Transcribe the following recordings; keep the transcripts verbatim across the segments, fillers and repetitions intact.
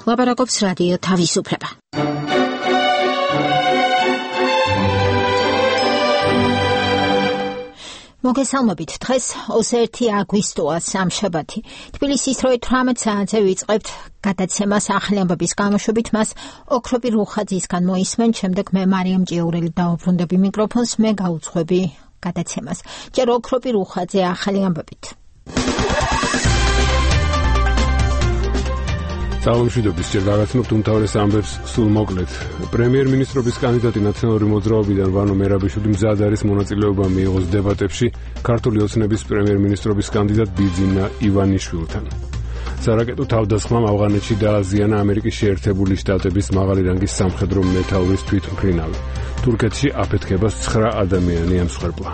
ლაპარაკობს რადიო თავისუფლება. მოგესალმებით. დღეს ოცი აგვისტოა, სამშაბათი. თბილისის როი თვრამეტ საათზე ვიწყებთ გადაცემას ახალი ამბების გამოშვებით. მას ოქროპი რუხაძისგან მოისმენ, შემდეგ მე მარიამ ჭიაურელი დავუბრუნდები მიკროფონს, მე გაუძღვები გადაცემას. ჯერ ოქროპი რუხაძე ახალი ამბებით. Ძალამშვიდობის ჯერ გაგაცნობთ უმთავრეს ამბებს სულ მოკლედ. პრემიერ-მინისტრობის კანდიდატი ნაციონალური მოძრაობიდან ვანო მერაბიშვილი მზად არის მონაწილეობა მიიღოს დებატებში ქართული ოცნების პრემიერ-მინისტრობის კანდიდატ ბიძინა ივანიშვილთან. სარაკეტო თავდასხმამ ავღანეთში დააზიანა ამერიკის შეერთებული შტატების მაღალი რანგის სამხედრო მეთაურის თვითმფრინავი. თურქეთში აფეთქებას ცხრა ადამიანი ემსხვერპლა.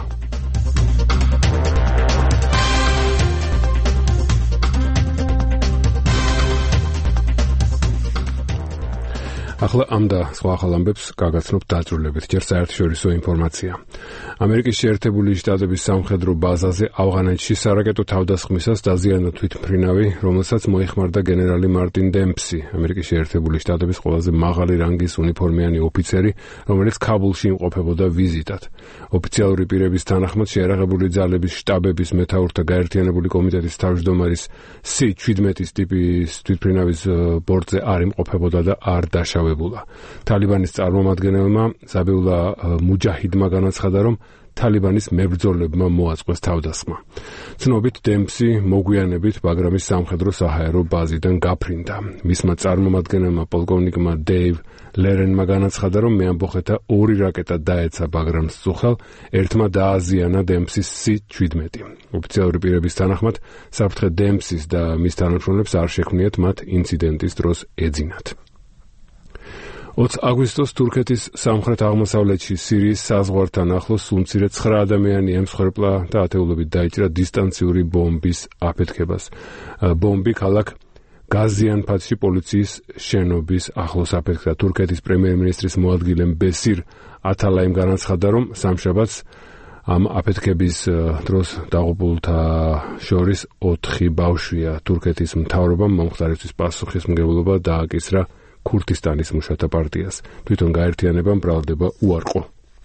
ახლა ამ და სხვა ახალ ამბებს გაგაცნობთ დაძრულებით. ჯერ საერთაშორისო ინფორმაცია. ამერიკის შეერთებული შტატების სამხედრო ბაზაზე ავღანეთში სარაკეტო თავდასხმისას დაზიანდა თვითმფრინავი, რომელსაც მოეხმარდა გენერალი მარტინ დემპსი, ამერიკის შეერთებული შტატების ყველაზე მაღალი რანგის უნიფორმიანი ოფიცერი, რომელიც ქაბულში იმყოფებოდა ვიზიტად. ოფიციალური პირების თანახმად შეიარაღებული ძალების შტაბების მეთაურთა გაერთიანებული კომიტეტის თავმჯდომარის სი შვიდმეტის ტიპის თვითმფრინავის ბორტზე არ იმყოფებოდა და არ დაშავებულა. თალიბანის წარმომადგენელმა ზაბიულა მუჯაჰიდმა განაცხადა, რომ თალიბანის მებრძოლებმა მოაწყვეს თავდასხმა. ცნობით დემპსი მოგვიანებით ბაგრამის სამხედრო საჰაერო ბაზიდან გაფრინდა. მისმა წარმომადგენელმა პოლკოვნიკმა დეივ ლერენმა განაცხადა, რომ მეამბოხეთა ორი რაკეტა დაეცა ბაგრამს წუხელ, ერთმა დააზიანა დემპსის სი შვიდმეტი. ოფიციალური პირების თანახმად საფრთხე დემპსის და მის თანამშრომლებს არ შექმნიათ მათ ინციდენტის დროს ეძინათ. ოცი აგვისტოს თურქეთის სამხრეთ-აღმოსავლეთში სირიის საზღვართან ახლოს უმცირე ცხრა ადამიანი ემსხვერპლა და ათეულობით დაიჭრა დისტანციური ბომბის აფეთქებას. ბომბი ქალაქ გაზიანფათში პოლიციის შენობის ახლოს აფეთქდა. თურქეთის პრემიერ-მინისტრის მოადგილემ ბესირ ათალაიმ განაცხადა, რომ სამშაბათს ამ აფეთქების დროს დაღუპულთა შორის ოთხი ბავშვია. თურქეთის მთავრობამ მომხდარისთვის პასუხისმგებლობა დააკისრა ქურთისტანის მუშათა პარტიას. თვითონ გაერთიანებამ ბრალდება უარყო.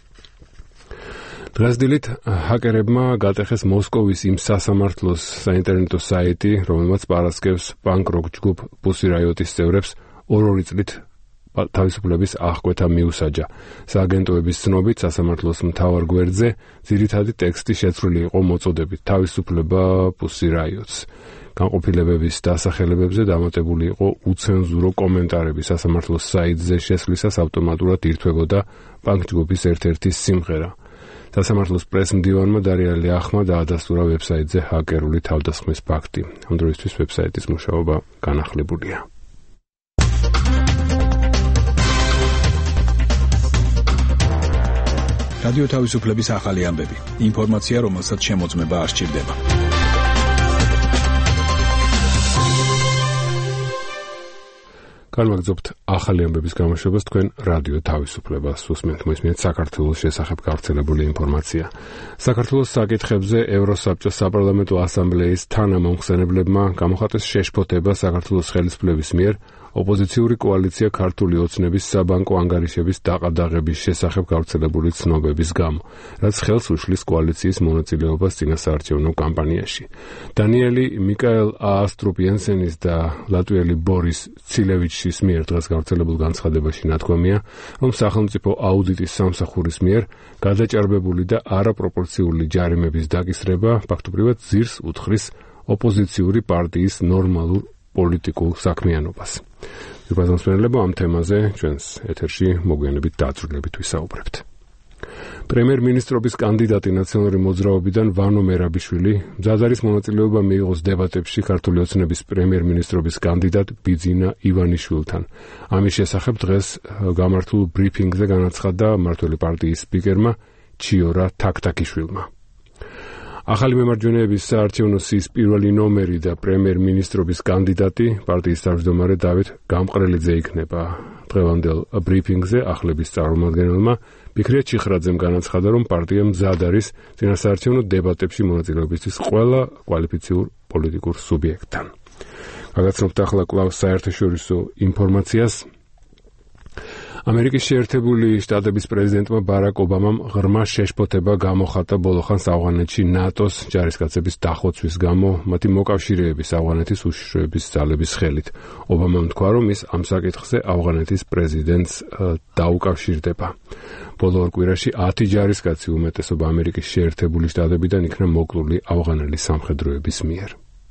დღესდილით ჰაკერებმა გატეხეს მოსკოვის იმ სასამართლოს საინტერნეტო საიტი, რომელმაც პარასკევს პანკ-როკ ჯგუფ პუსი რაიოტის წევრებს ორ-ორი წლით თავისუფლების აღკვეთა მიუსაჯა. სააგენტოების ცნობით სასამართლოს მთავარ გვერდზე ძირითადი ტექსტი შეცვლილი იყო მოწოდებით თავისუფლება პუსი რაიოტს. განყოფილებების დასახელებებზე დამატებული იყო უცენზურო კომენტარები. სასამართლოს საიტზე შესვლისას ავტომატურად ირთვებოდა პანკ ჯგუფის ერთ-ერთი სიმღერა. სასამართლოს პრეს-მდივანმა დარია ლიახმა დაადასტურა ვებსაიტზე ჰაკერული თავდასხმის ფაქტი. ამ დროისთვის ვებსაიტის მუშაობა განახლებულია. რადიო თავისუფლების ახალი ამბები. ინფორმაცია, რომელსაც შემოწმება არ სჭირდება. განვაგრძობთ ახალი ამბების გამოშვებას თქვენ რადიო თავისუფლებას უსმენთ. მოისმინეთ საქართველოს შესახებ გავრცელებული ინფორმაცია. საქართველოს საკითხებზე ევროსაბჭოს საპარლამენტო ასამბლეის თანამომხსენებლებმა გამოხატეს შეშფოთება საქართველოს ხელისუფლების მიერ ოპოზიციური კოალიცია ქართული ოცნების საბანკო ანგარიშების დაყადაღების შესახებ გავრცელებული ცნობების გამო, რაც ხელს უშლის კოალიციის მონაწილეობას წინასაარჩევნო კამპანიაში. დანიელი მიკაელ აასტრუპ-იენსენის და ლატვიელი ბორის ცილევიჩის მიერ დღეს გავრცელებულ განცხადებაში ნათქვამია, რომ სახელმწიფო აუდიტის სამსახურის მიერ გადაჭარბებული და არაპროპორციული ჯარიმების დაკისრება ფაქტობრივად ძირს უთხრის ოპოზიციური პარტიის ნორმალურ პოლიტიკურ საქმიანობას. ვიბაზანსმენელებო ამ თემაზე ჩვენს ეთერში მოგვიანებით დაძრულებით ვისაუბრებთ. პრემიერ-მინისტრობის კანდიდატი ნაციონალური მოძრაობიდან ვანო მერაბიშვილი მზად არის მონაწილეობა მიიღოს დებატებში ქართული ოცნების პრემიერ-მინისტრობის კანდიდატ ბიძინა ივანიშვილთან. ამის შესახებ დღეს გამართულ ბრიფინგზე განაცხადა მმართველი პარტიის სპიკერმა ჩიორა თაქთაქიშვილმა. ახალი მემარჯვენეების საარჩევნო სიის პირველი ნომერი და პრემიერ-მინისტრობის კანდიდატი პარტიის თავმჯდომარე დავით გამყრელიძე იქნება. დღევანდელ ბრიფინგზე ახლების წარმომადგენელმა ბიქრია ჩიხრაძემ განაცხადა, რომ პარტია მზად არის წინასაარჩევნო დებატებში მონაწილეობისთვის ყველა კვალიფიციურ პოლიტიკურ სუბიექტთან. გაგაცნობთ ახლა კვლავ საერთაშორისო ინფორმაციას. ამერიკის შეერთებული შტატების პრეზიდენტმა ბარაკ ობამამ ღრმა შეშფოთება გამოხატა ბოლოხანს ავღანეთში ნატოს ჯარისკაცების დახოცვის გამო მათი მოკავშირეების ავღანეთის უშიშროების ძალების ხელით. ობამამ თქვა, რომ ის ამ საკითხზე ავღანეთის პრეზიდენტს დაუკავშირდება. ბოლო ორ კვირაში ათი ჯარისკაცი უმეტესობა ამერიკის შეერთებული შტატებიდან იქნა მოკლული ავღანელი სამხედროების მიერ.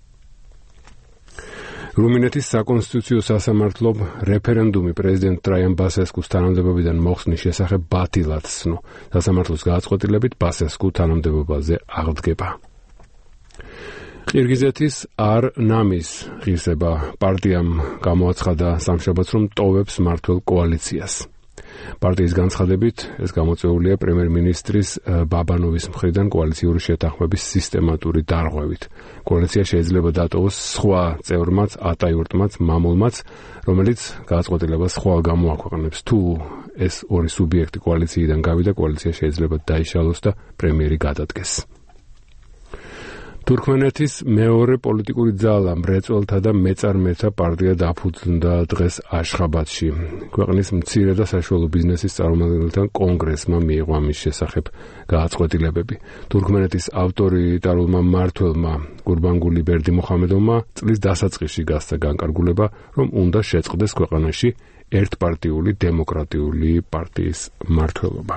რუმინეთის საკონსტიტუციო სასამართლომ რეფერენდუმი პრეზიდენტ ტრაიან ბასესკუს თანამდებობიდან მოხსნის შესახებ ბათილად ცნო. სასამართლოს გადაწყვეტილებით ბასესკუ თანამდებობაზე აღდგება. ყირგიზეთის არ-ნამის ღირსება პარტიამ გამოაცხადა სამშაბათს, რომ ტოვებს მმართველ კოალიციას. პარტიის განცხადებით ეს გამოწვეულია პრემიერ-მინისტრის ბაბანოვის მხრიდან კოალიციური შეთანხმების სისტემატური დარღვევით. კოალიცია შეიძლება დატოვოს სხვა წევრმაც, ატაიურტმაც, მამულმაც, რომელიც გადაწყვეტილებას ხვალ გამოაქვეყნებს. თუ ეს ორი სუბიექტი კოალიციიდან გავიდა, კოალიცია შეიძლება დაიშალოს და პრემიერი გადადგეს. თურქმენეთის მეორე პოლიტიკური ძალა მრეწველთა და მეწარმეთა პარტია დაფუძნდა დღეს აშხაბადში. ქვეყნის მცირე და საშუალო ბიზნესის წარმომადგენელთა კონგრესმა მიიღო ამის შესახებ გადაწყვეტილებები. თურქმენეთის ავტორიტარულმა მმართველმა გურბანგული ბერდიმუხამედოვმა წლის დასაწყისში გასცა განკარგულება, რომ უნდა შეწყდეს ქვეყანაში ერთპარტიული დემოკრატიული პარტიის მმართველობა.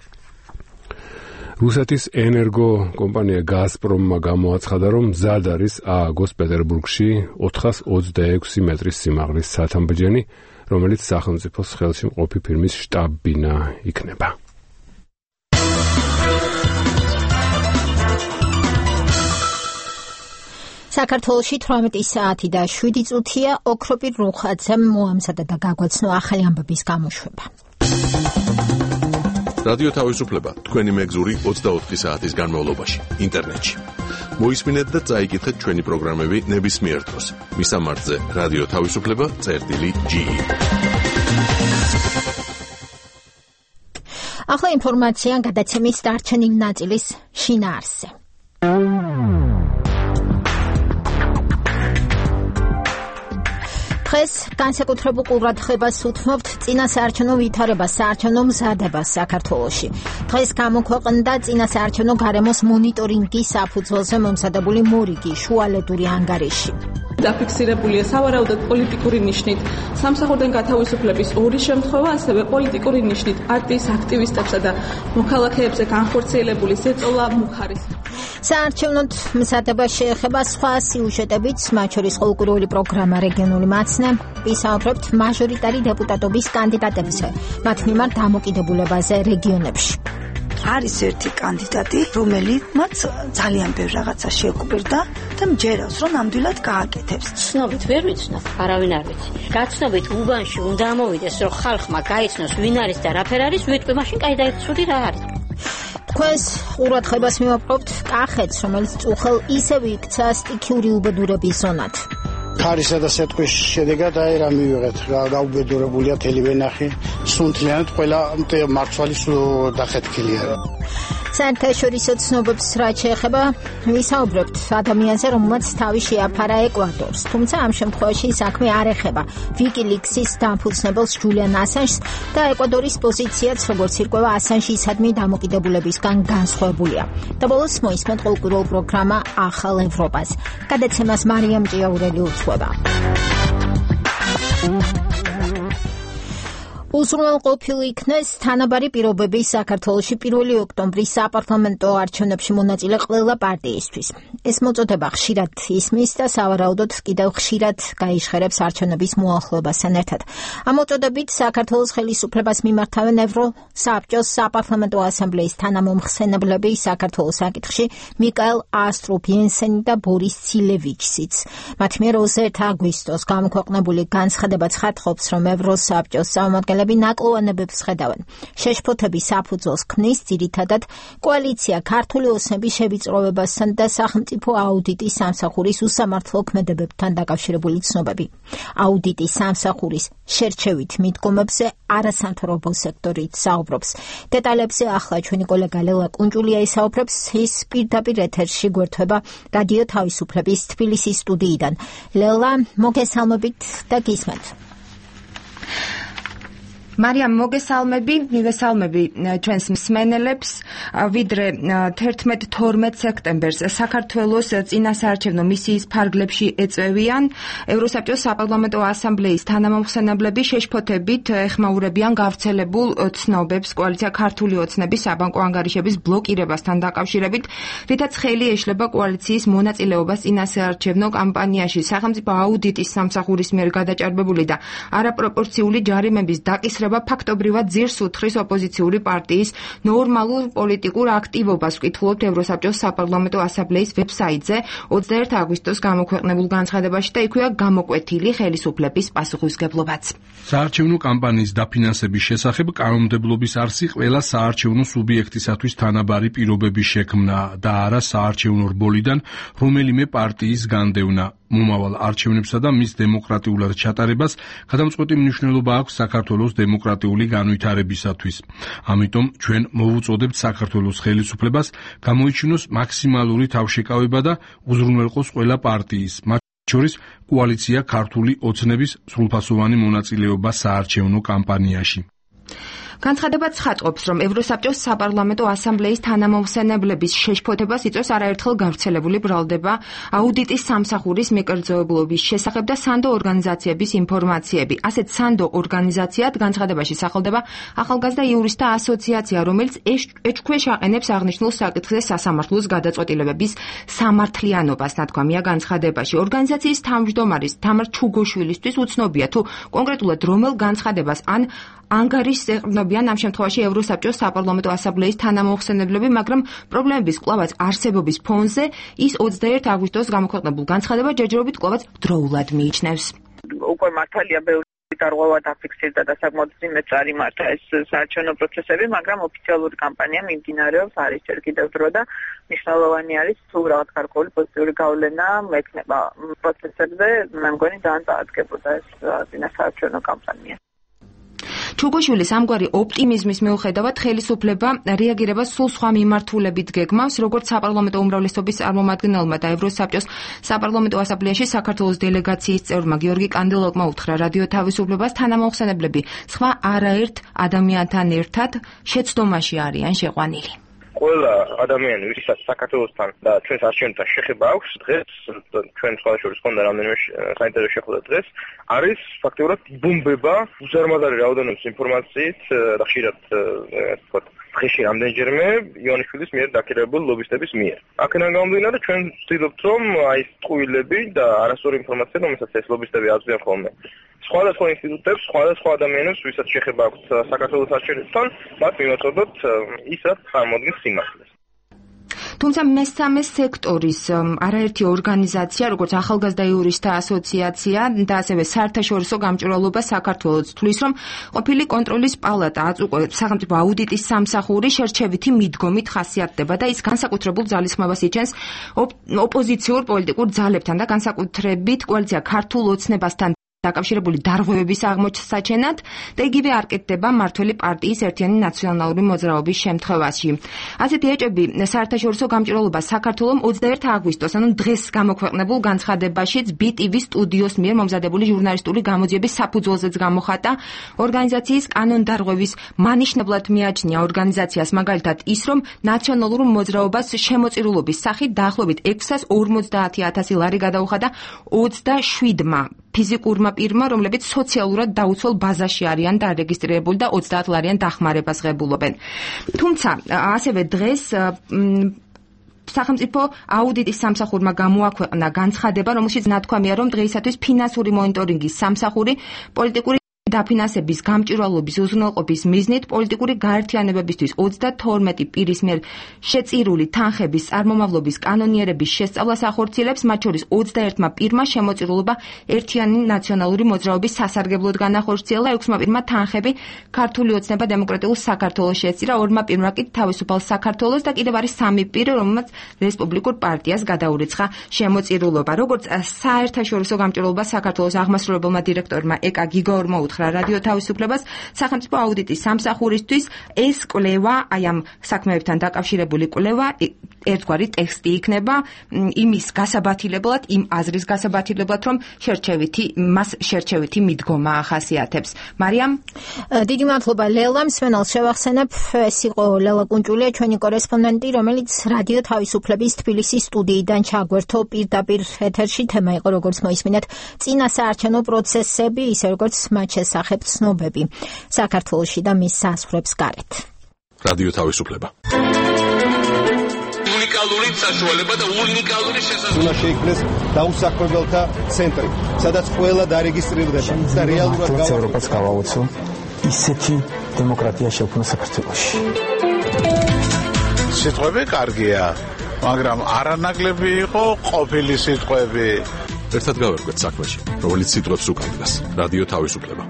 რუსეთის ენერგო კომპანია გაზპრომმა გამოაცხადა, რომ მზად არის ააგოს პეტერბურგში ოთხას ოცდაექვსი მეტრის სიმაღლის ცათამბჯენი, რომელიც სახელმწიფოს ხელში მყოფი ფირმის შტაბ-ბინა იქნება. საქართველოში თვრამეტი საათი და შვიდი წუთია. ოქროპირ რუხაძემ მოამზადა და გაგვაცნო ახალი ამბების გამოშვება. რადიო თავისუფლება თქვენი მეგზური ოცდაოთხი საათის განმავლობაში ინტერნეტში. მოისმინეთ და წაიკითხეთ ჩვენი პროგრამები ნებისმიერ დროს. მისამართზე რადიო თავისუფლება წერტილი ჯი. ახლა ინფორმაცია გადაცემის დარჩენილ ნაწილის შინაარსზე. დღეს განსაკუთრებულ ყურადღებას უთმობთ წინა საარჩევნო ვითარებას, საარჩევნო მზადებას საქართველოში. დღეს გამოქვეყნდა წინა საარჩევნო გარემოს მონიტორინგის საფუძველზე მომზადებული მორიგი შუალედური ანგარიში. დაფიქსირებულია სავარაუდოდ პოლიტიკური ნიშნით სამსახურიდან გათავისუფლების ორი შემთხვევა, ასევე პოლიტიკური ნიშნით პარტიის აქტივისტებსა და მოქალაქეებზე განხორციელებული ზეწოლა მუხარის. საარჩევნოდ მზადება შეეხება სხვა სიუჟეტებით, მათ შორის ყოველკვირეული პროგრამა რეგიონული მაცნე, ვისაუბრებთ მაჟორიტარი დეპუტატობის კანდიდატებზე, მათ მიმართ დამოკიდებულებაზე რეგიონებში. არის ერთი კანდიდატი, რომელიც მათ ძალიან ბევრ რაღაცა შეგვირდა და მჯერავს, რომ ნამდვილად გააკეთებს. ცნობით ვერ ვიცნობ, არავინ არ ვიცი. გაცნობით უბანში უნდა ამოვიდეს, რომ ხალხმა გაიცნოს, ვინ არის და რა ფერ არის, ვიტყვი მაშინ კაი და ცუდი რა არის. თქვენს ყურადღებას მივაპყრობთ კახეთს, რომელიც წუხელ ისევ იქცა სტიქიური უბედურების ზონად. ქარისა და სეტყვის შედეგად აი რა მივიღეთ, გაუბედურებულია თელი ვენახი, სუნთლიანად ყველა მარცვალი დახეთქილია. საერთაშორისო ცნობებს რაც შეეხება, ვისაუბრებთ ადამიანზე, რომელმაც თავი შეაფარა ეკვადორს, თუმცა ამ შემთხვევაში საქმე არ ეხება ვიკილიქსის დამფუძნებელს ჯულიან ასანჟს და ეკვადორის პოზიციაც, როგორც ირკვევა, ასანჟისადმი დამოკიდებულებისგან განსხვავებულია. და ბოლოს მოისმენთ ყოველკვირეულ პროგრამა ახალ ევროპას. გადაცემას მარიამ ჭიაურელი უძღვება. უზრუნველყოფილ იქნეს თანაბარი პირობები საქართველოში პირველი ოქტომბრის საპარლამენტო არჩევნებში მონაწილე ყველა პარტიისთვის. ეს მოწოდება ხშირად ისმის და სავარაუდოდ კიდევ ხშირად გაიჟღერებს არჩევნების მოახლოებასთან ერთად. ამ მოწოდებით საქართველოს ხელისუფლებას მიმართავენ ევროსაბჭოს საპარლამენტო ასამბლეის თანამომხსენებლები საქართველოს საკითხში მიკაელ ასტროფიენსენი და ბორის ცილევიჩიც. მათ მიერ ოცდაერთი აგვისტოს გამოქვეყნებული განცხადება ცხადყოფს, რომ ევროსაბჭოს წარმომადგენლები მწვრთნელები ნაკლოვანებებს ხედავენ. შეშფოთების საფუძველს ქმნის ძირითადად კოალიცია ქართული ოცნების შევიწროვებასთან და სახელმწიფო აუდიტის სამსახურის უსამართლო ქმედებებთან დაკავშირებული ცნობები. აუდიტის სამსახურის შერჩევით მიდგომებზე არასამთავრობო სექტორით საუბრობს. დეტალებზე ახლა ჩვენი კოლეგა ლელა კუნჭულია ისაუბრებს. ის პირდაპირ ეთერში გვერდება რადიო თავისუფლების თბილისის სტუდიიდან. ლელა, მოგესალმებით და გისმენთ. მარიამ, მოგესალმები, მივესალმები ჩვენს მსმენელებს. ვიდრე თერთმეტ თორმეტ სექტემბერს საქართველოს წინასაარჩევნო მისიის ფარგლებში ეწევიან ევროსაბჭოს საპარლამენტო ასამბლეის თანამომხსენებლები შეშფოთებით ეხმაურებიან გავრცელებულ ცნობებს კოალიცია ქართული ოცნების საბანკო ანგარიშების ბლოკირებასთან დაკავშირებით, რითაც ხელი ეშლება კოალიციის მონაწილეობას წინასაარჩევნო კამპანიაში. სახელმწიფო აუდიტის სამსახურის მიერ გადაჭარბებული და არაპროპორციული ჯარიმების დაკისრება ფაქტობრივად ძირს უთხრის ოპოზიციური პარტიის ნორმალურ პოლიტიკურ აქტივობას, ვკითხულობთ ევროსაბჭოს საპარლამენტო ასამბლეის ვებსაიტზე ოცდაერთი აგვისტოს გამოქვეყნებულ განცხადებაში და იქვეა გამოკვეთილი ხელისუფლების პასუხისმგებლობაც. საარჩევნო კამპანიის დაფინანსების შესახებ კანონმდებლობის არსი ყველა საარჩევნო სუბიექტისათვის თანაბარი პირობების შექმნა და არა საარჩევნო რბოლიდან რომელიმე პარტიის განდევნა. მომავალ არჩევნებსა და მის დემოკრატიულად ჩატარებას გადამწყვეტი მნიშვნელობა აქვს საქართველოს დემოკრატიული განვითარებისათვის. ამიტომ ჩვენ მოვუწოდებთ საქართველოს ხელისუფლებას გამოიჩინოს მაქსიმალური თავშეკავება და უზრუნველყოს ყველა პარტიის, მათ შორის კოალიცია ქართული ოცნების სრულფასოვანი მონაწილეობა საარჩევნო კამპანიაში. განცხადება ცხადყოფს, რომ ევროსაბჭოს საპარლამენტო ასამბლეის თანამომხსენებლების შეშფოთებას იწვევს არაერთხელ გავრცელებული ბრალდება აუდიტის სამსახურის მიკერძოებლობის შესახებ და სანდო ორგანიზაციების ინფორმაციები. ასეთ სანდო ორგანიზაციად განცხადებაში სახელდება ახალგაზრდა იურისტთა ასოციაცია, რომელიც ეჭქვეშ აყენებს აღნიშნულ საკითხზე სასამართლოს გადაწყვეტილებების სამართლიანობას, ნათქვამია განცხადებაში. ორგანიზაციის თავმჯდომარის თამარ ჩუგოშვილისთვის უცნობია, თუ კონკრეტულად რომელ განცხადებას ან ანგარიშს ეყრდნობიან ამ შემთხვევაში ევროსაბჭოს საპარლამენტო ასამბლეის თანამომხსენებლები, მაგრამ პრობლემების კვლავაც არსებობის ფონზე ის ოცდაერთი აგვისტოს გამოქვეყნებულ განცხადება ჯერჯერობით კვლავაც დროულად მიიჩნევს. უკვე მართალია ბევრი დარღვევა დაფიქსირდა და საკმაოდ ძიმედ წარიმართა ეს საარჩევნო პროცესები, მაგრამ ოფიციალური კამპანია მიმდინარეობს, არის ჯერ კიდევ დრო და მნიშვნელოვანი არის თუ რაღაც გარკვეული პოზიტიური გავლენა მექნება პროცესებზე. მე მგონი ძალიან წაადგებოდა ეს წინასაარჩევნო კამპანია. ჩუგოშვილის ამგვარი ოპტიმიზმის მიუხედავად ხელისუფლება რეაგირებას სულ სხვა მიმართულებით გეგმავს, როგორც საპარლამენტო უმრავლესობის წარმომადგენელმა და ევროსაბჭოს საპარლამენტო ასამბლეაში საქართველოს დელეგაციის წევრმა გიორგი კანდელაკმა უთხრა რადიო თავისუფლებას, თანამომხსენებლები სხვა არაერთ ადამიანთან ერთად შეცდომაში არიან შეყვანილი. ყველა ადამიანი, ვისაც საქართველოსთან და ჩვენს არჩევნებთან შეხება აქვს, დღეს ჩვენ სხვა შორის ხონდა რამდენიმე საინტერესო შეხვედრა დღეს, არის ფაქტობრივად იბომბება უზარმაზარი რაოდენობის ინფორმაციით და ხშირად ვთქვათ დღეში რამდენჯერმე იონიშვილის მიერ დაქირავებულ ლობისტების მიერ. აქედან გამომდინარე ჩვენ ვცდილობთ რომ აი ეს ტყუილები და არასწორი ინფორმაცია, რომელსაც ეს ლობისტები აწვდიან ხოლმე სხვადასხვა ინსტიტუტებს, სხვადასხვა ადამიანებს, ვისაც შეხება აქვთ საქართველოს არჩევნებთან, მათ მივაწოდოთ ის, რაც წარმოადგენს სიმართლეს. თუმცა მესამე სექტორის არაერთი ორგანიზაცია, როგორც ახალგაზრდა იურისტთა ასოციაცია და ასევე საერთაშორისო გამჭვირვალობა საქართველოს თვლის, რომ ყოფილი კონტროლის პალატა აწუყვებს სახელმწიფო აუდიტის სამსახური შერჩევითი მიდგომით ხასიათდება და ის განსაკუთრებულ ძალისხმევას იჩენს ოპოზიციურ პოლიტიკურ ძალებთან და განსაკუთრებით კოალიცია ქართულ ოცნებასთან დაკავშირებული დარღვევების აღმოჩენად და იგივე არ კეთდება მმართველი პარტიის ერთიანი ნაციონალური მოძრაობის შემთხვევაში. ასეთი ეჭვები საერთაშორისო გამჭვირვალობას საქართველოს ოცდაერთი აგვისტოს, ანუ დღეს გამოქვეყნებულ განცხადებაშიც ბი ტი ვი სტუდიოს მიერ მომზადებული ჟურნალისტური გამოძიების საფუძველზეც გამოხატა. ორგანიზაციის კანონდარღვევის მანიშნებლად მიაჩნია ორგანიზაციას მაგალითად ის, რომ ნაციონალურ მოძრაობას შემოწირულობის სახით დაახლოებით ექვსას ორმოცდაათი ათასი ლარი გადაუხადა ოცდაშვიდმა ფიზიკურმა პირმა, რომლებიც სოციალურად დაუცველ ბაზაში არიან დარეგისტრირებული და ოცდაათ ლარიან დახმარებას ღებულობენ. თუმცა ასევე დღეს სახელმწიფო აუდიტის სამსახურმა გამოაქვეყნა განცხადება, რომელშიც ნათქვამია, რომ დღეისათვის ფინანსური მონიტორინგის სამსახური პოლიტიკური დაფინანსების გამჭვირვალობის უზრუნველყოფის მიზნით პოლიტიკური გაერთიანებებისთვის ოცდათორმეტი პირის მიერ შეწირული თანხების წარმომავლობის კანონიერების შესწავლას ახორციელებს, მათ შორის ოცდაერთმა პირმა შემოწირულობა ერთიანი ნაციონალური მოძრაობის სასარგებლოდ განახორციელა, ექვსმა პირმა თანხები ქართული ოცნება დემოკრატიულ საქართველოს შეწირა, ორმა პირმა კი თავისუფალ საქართველოს და კიდევ არის სამი პირი, რომელმაც რესპუბლიკურ პარტიას გადაურიცხა შემოწირულობა. როგორც საერთაშორისო გამჭვირვალობას საქართველოს აღმასრულებელმა დირექტორმა ეკა გიგორმა უთხრა რადიო თავისუფლებას, სახელმწიფო აუდიტის სამსახურისთვის ეს კვლევა, აი ამ საქმეებთან დაკავშირებული კვლევა ერთგვარი ტექსტი იქნება იმის გასაბათილებლად, იმ აზრის გასაბათილებლად, რომ შერჩევითი მას შერჩევითი მიდგომა ახასიათებს. მარიამ, დიდი მადლობა ლელა, მსმენელს შევახსენებ, ეს იყო ლელა კუნჭულია, ჩვენი კორესპონდენტი, რომელიც რადიო თავისუფლების თბილისის სტუდიიდან ჩაგვერთო პირდაპირ ეთერში. თემა იყო, როგორც მოისმინეთ, წინა საარჩევნო პროცესები, ისე როგორც მათ შესახებ ცნობები საქართველოში და მის საზღვრებს გარეთ. რადიო თავისუფლება. უნიკალური საშუალება და უნიკალური შესაძლებლობა. უნდა შეიქმნეს დაუსაქმებელთა ცენტრი, სადაც ყველა დარეგისტრირდება და რეალურად ევროპას გავაოცო ისეთი დემოკრატია შექმნა საქართველოში. სიტყვები კარგია, მაგრამ არანაკლები იყო ყოფილი სიტყვები. ერთად გავერკვეთ საქმეში, რომელიც სიტყვებს უკავშირდება. რადიო თავისუფლება.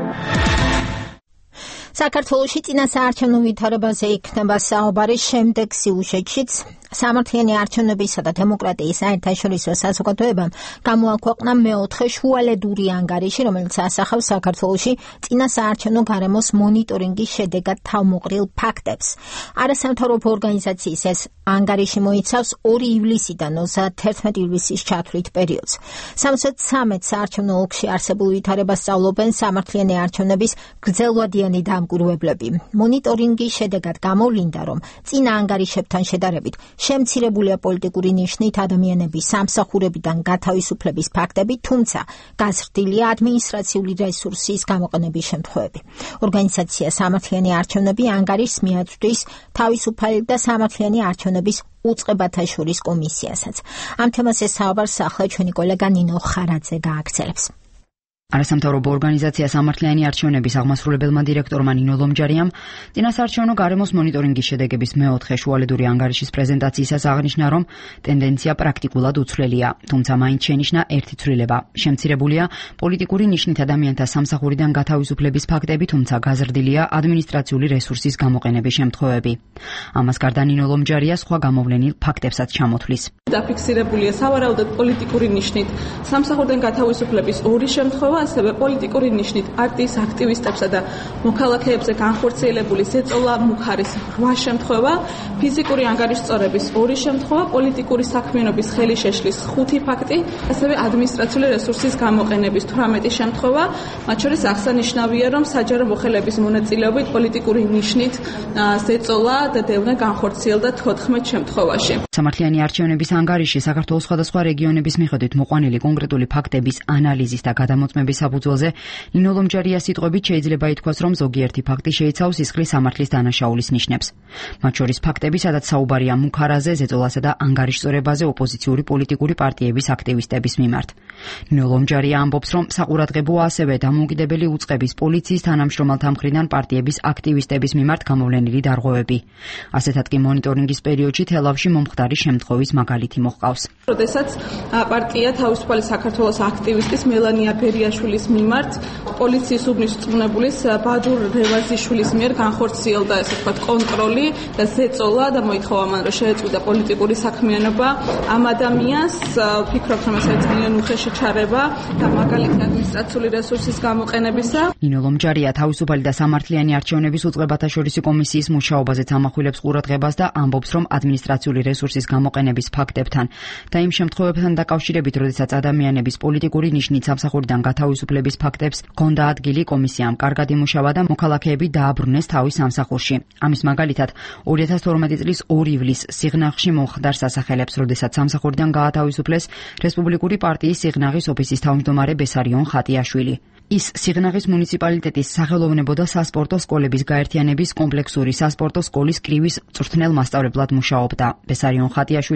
საქართველოში წინა საარჩევნო ვითარებაზე იქნება საუბარი შემდეგ სიუჟეტშიც. სამართლიანი არჩევნებისა და დემოკრატიის საერთაშორისო საზოგადოებამ გამოაქვეყნა მეოთხე შუალედური ანგარიში, რომელიც ასახავს საქართველოში წინა საარჩევნო გარემოს მონიტორინგის შედეგად თავმოყრილ ფაქტებს. არასამთავრობო ორგანიზაციის ეს ანგარიში მოიცავს ორი ივლისიდან ოცდაათერთმეტი ივლისის ჩათვლით პერიოდს. სამოცდათრამეტ საარჩევნო ოლქში არსებულ ვითარებას სწავლობენ სამართლიანი არჩევნების გრძელვადიანი დამკვირვებლები. მონიტორინგის შედეგად გამოვლინდა, რომ წინა ანგარიშებთან შედარებით შემცირებულია პოლიტიკური ნიშნით ადამიანების სამსახურებიდან გათავისუფლების ფაქტები, თუმცა გაზრდილია ადმინისტრაციული რესურსის გამოყენების შემთხვევები. ორგანიზაცია სამართლიანი არჩევნები ანგარიშს მიაწვდის თავისუფალი და სამართლიანი არჩევნების უწყებათა შორის კომისიასაც. ამ თემაზე საუბარს ახლა ჩვენი კოლეგა ნინო ხარაძე გააგრძელებს. არასამთავრობო ორგანიზაცია სამართლიანი არჩევნების აღმასრულებელმა დირექტორმა ნინო ლომჯარიამ წინასაარჩევნო გარემოს მონიტორინგის შედეგების მეოთხე შუალედური ანგარიშის პრეზენტაციისას აღნიშნა, რომ ტენდენცია პრაქტიკულად უცვლელია, თუმცა მაინც შენიშნა ერთი ცვლილება. შემცირებულია პოლიტიკური ნიშნით ადამიანთა სამსახურიდან გათავისუფლების ფაქტები, თუმცა გაზრდილია ადმინისტრაციული რესურსის გამოყენების შემთხვევები. ამას გარდა ნინო ლომჯარია სხვა გამოვლენილ ფაქტებსაც ჩამოთვლის. დაფიქსირებულია სავარაუდოდ პოლიტიკური ნიშნით სამსახურიდან გათავისუფლების ორი შემთხვევა, ასევე პოლიტიკური ნიშნით პარტიის აქტივისტებსა და მოქალაქეებზე განხორციელებული ზეწოლა მუხარის რვა შემთხვევა, ფიზიკური ანგარიშწორების ორი შემთხვევა, პოლიტიკური საქმიანობის ხელი შეშლის ხუთი ფაქტი, ასევე ადმინისტრაციული რესურსის გამოყენების თვრამეტი შემთხვევა, მათ შორის აღსანიშნავია, რომ საჯარო მოხელეების მონაწილეობით პოლიტიკური ნიშნით ზეწოლა და დევნა განხორციელდა თოთხმეტ შემთხვევაში. სამართლიანი არჩევნების ანგარიში საქართველოს სხვადასხვა რეგიონების მიხედვით მოყვანილი კონკრეტული ფაქტების ანალიზის და გადამოწმების საფუძველზე ნინო ლომჯარიას სიტყვებით შეიძლება ითქვას, რომ ზოგიერთი ფაქტი შეიცავს სისხლის სამართლის დანაშაულის ნიშნებს. მათ შორის ფაქტები, სადაც საუბარია მუხარაზე, ზეწოლასა და ანგარიშწორებაზე ოპოზიციური პოლიტიკური პარტიების აქტივისტების მიმართ. ნინო ლომჯარია ამბობს, რომ საყურადღებოა ასევე დამოუკიდებელი უწყების პოლიციის თანამშრომელთა მხრიდან პარტიების აქტივისტების მიმართ გამოვლენილი დარღვევები. ასეთად კი მონიტორინგის პერიოდში თელავში მომხდარი შემთხვევის მაგალითი მოჰყავს. როდესაც პარტია თავისუფალი საქართველოს აქტივისტის მელანია ბერიაშვილის მიმართ პოლიციის უბნისწმუნებულის ბადურ რევაზიშვილის მიერ განხორციელდა, ესე ვთქვათ, კონტროლი და ზეწოლა და მოითხოვა მან, რომ შეეწყვიტა პოლიტიკური საქმიანობა ამ ადამიანს. ვფიქრობ, რომ ეს ძალიან უხეში ჩარევა და მაგალითი ადმინისტრაციული რესურსის გამოყენებისა. ნინო ლომჯარია თავისუფალი და სამართლიანი არჩევნების უწყებათა შორისი კომისიის მუშაობაზეც ამახვილებს ყურადღებას და ამბობს, რომ ადმინისტრაციული რესურსის გამოყენების ფაქტებთან და იმ შემთხვევებთან დაკავშირებით, როდესაც ადამიანების პოლიტიკური ნიშნით სამსახურიდან გათავისუფლების ფაქტებს ჰქონდა ადგილი, კომისიამ კარგად იმუშავა და მოქალაქეები დააბრუნეს თავის სამსახურში. ამის მაგალითად, ორი ათას თორმეტი წლის ორი ივლისს სიღნაღში მომხდარ სასახელებს, როდესაც სამსახურიდან გაათავისუფლეს რესპუბლიკური პარტიის სიღნაღის ოფისის თავმჯდომარე ბესარიონ ხატიაშვილი. ის სიღნაღის მუნიციპალიტეტის სახელოვნებო და სასპორტო სკოლების გაერთიანების კომპლექსური სასპორტო სკოლის კრივის მწვრთნელ მასწავლებლად მუშაობდა. ბესარიონ ხატიაშვილი მიიჩნევს,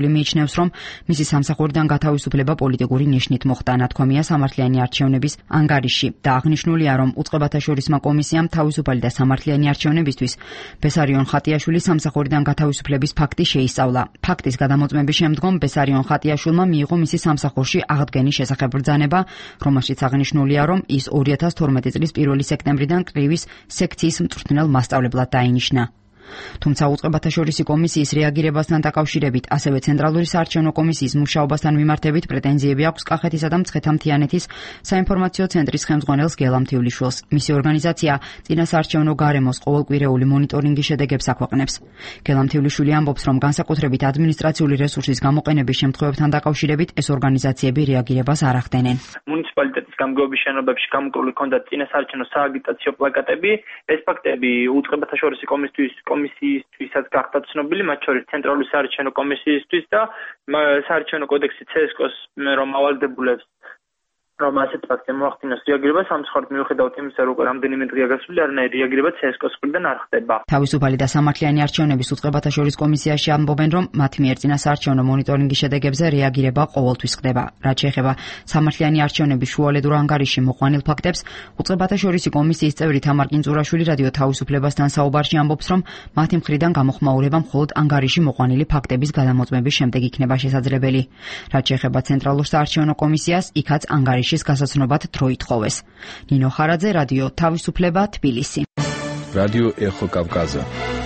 ამბობს, რომ მისი სამსახურიდან გათავისუფლება პოლიტიკური ნიშნით მოხდა, ნათქვამია სამართლიანი არჩევნების ანგარიშში და აღნიშნულია, რომ უწყებათა შორისმა კომისიამ თავისუფალი და სამართლიანი არჩევნებისთვის ბესარიონ ხატიაშვილის სამსახურიდან გათავისუფლების ფაქტი შეისწავლა. ფაქტის გადამოწმების შემდგომ ბესარიონ ხატიაშვილმა მიიღო მისი სამსახურში აღდგენის შესახებ ბრძანება, რომელშიც აღნიშნულია, რომ ის ორი ათას თორმეტი წლის პირველი სექტემბრიდან კრივის სექციის მწვრთნელ მასწავლებლად დაინიშნა. თუმცა უწყებათა შორისი კომისიის რეაგირებასთან დაკავშირებით, ასევე ცენტრალური საარჩევნო კომისიის მუშაობასთან მიმართებით პრეტენზიები აქვს კახეთისა და მცხეთა-მთიანეთის საინფორმაციო ცენტრის ხელმძღვანელს გელამ თივლიშვილს. მისი ორგანიზაცია წინასაარჩევნო გარემოს ყოველკვირეული მონიტორინგის შედეგებს აქვეყნებს. გელამ თივლიშვილი ამბობს, რომ განსაკუთრებით ადმინისტრაციული რესურსის გამოყენების შემთხვევებთან დაკავშირებით ეს ორგანიზაციები რეაგირებას არ ახდენენ. მუნიციპალიტეტის გამგეობის შენობებში გამოკვლული ჰქონდათ წინასაარჩევნო სააგიტაციო პლაკატები. ეს ფაქტები უწყებათა შორისი კომისიის კომისიისთვისაც გახდა ცნობილი, მათ შორის ცენტრალური საარჩევნო კომისიისთვის და საარჩევნო კოდექსი ცესკოს რომ ავალდებულებს რომ ასეთ ფაქტზე მოახდინოს რეაგირება სამწუხაროდ მიუხედავად იმისა, რომ რამდენიმე დღეა გასული, არანაირი რეაგირება ცესკოს მხრიდან არ ხდება. თავისუფალი და სამართლიანი არჩევნების უწყებათა შორის კომისიაში ამბობენ, რომ მათ მიერ წინასაარჩევნო მონიტორინგის შედეგებზე რეაგირება ყოველთვის ხდება. რაც შეეხება სამართლიანი არჩევნების შუალედურ ანგარიშში მოყვანილ ფაქტებს, უწყებათა შორისი კომისიის წევრი თამარ კინძურაშვილი რადიო თავისუფლებასთან საუბარში ამბობს, რომ მათი მხრიდან გამოხმაურება მხოლოდ ანგარიში მოყვანილი ფაქტების გადამოწმების შემდეგ იქნება შესაძლებელი. რაც შეეხება ცენტრალურ საარჩევნო კომისიას, იქაც ანგარიში გასაცნობად დრო ითხოვეს. ნინო ხარაძე, რადიო თავისუფლება, თბილისი. რადიო ეხო კავკაზა.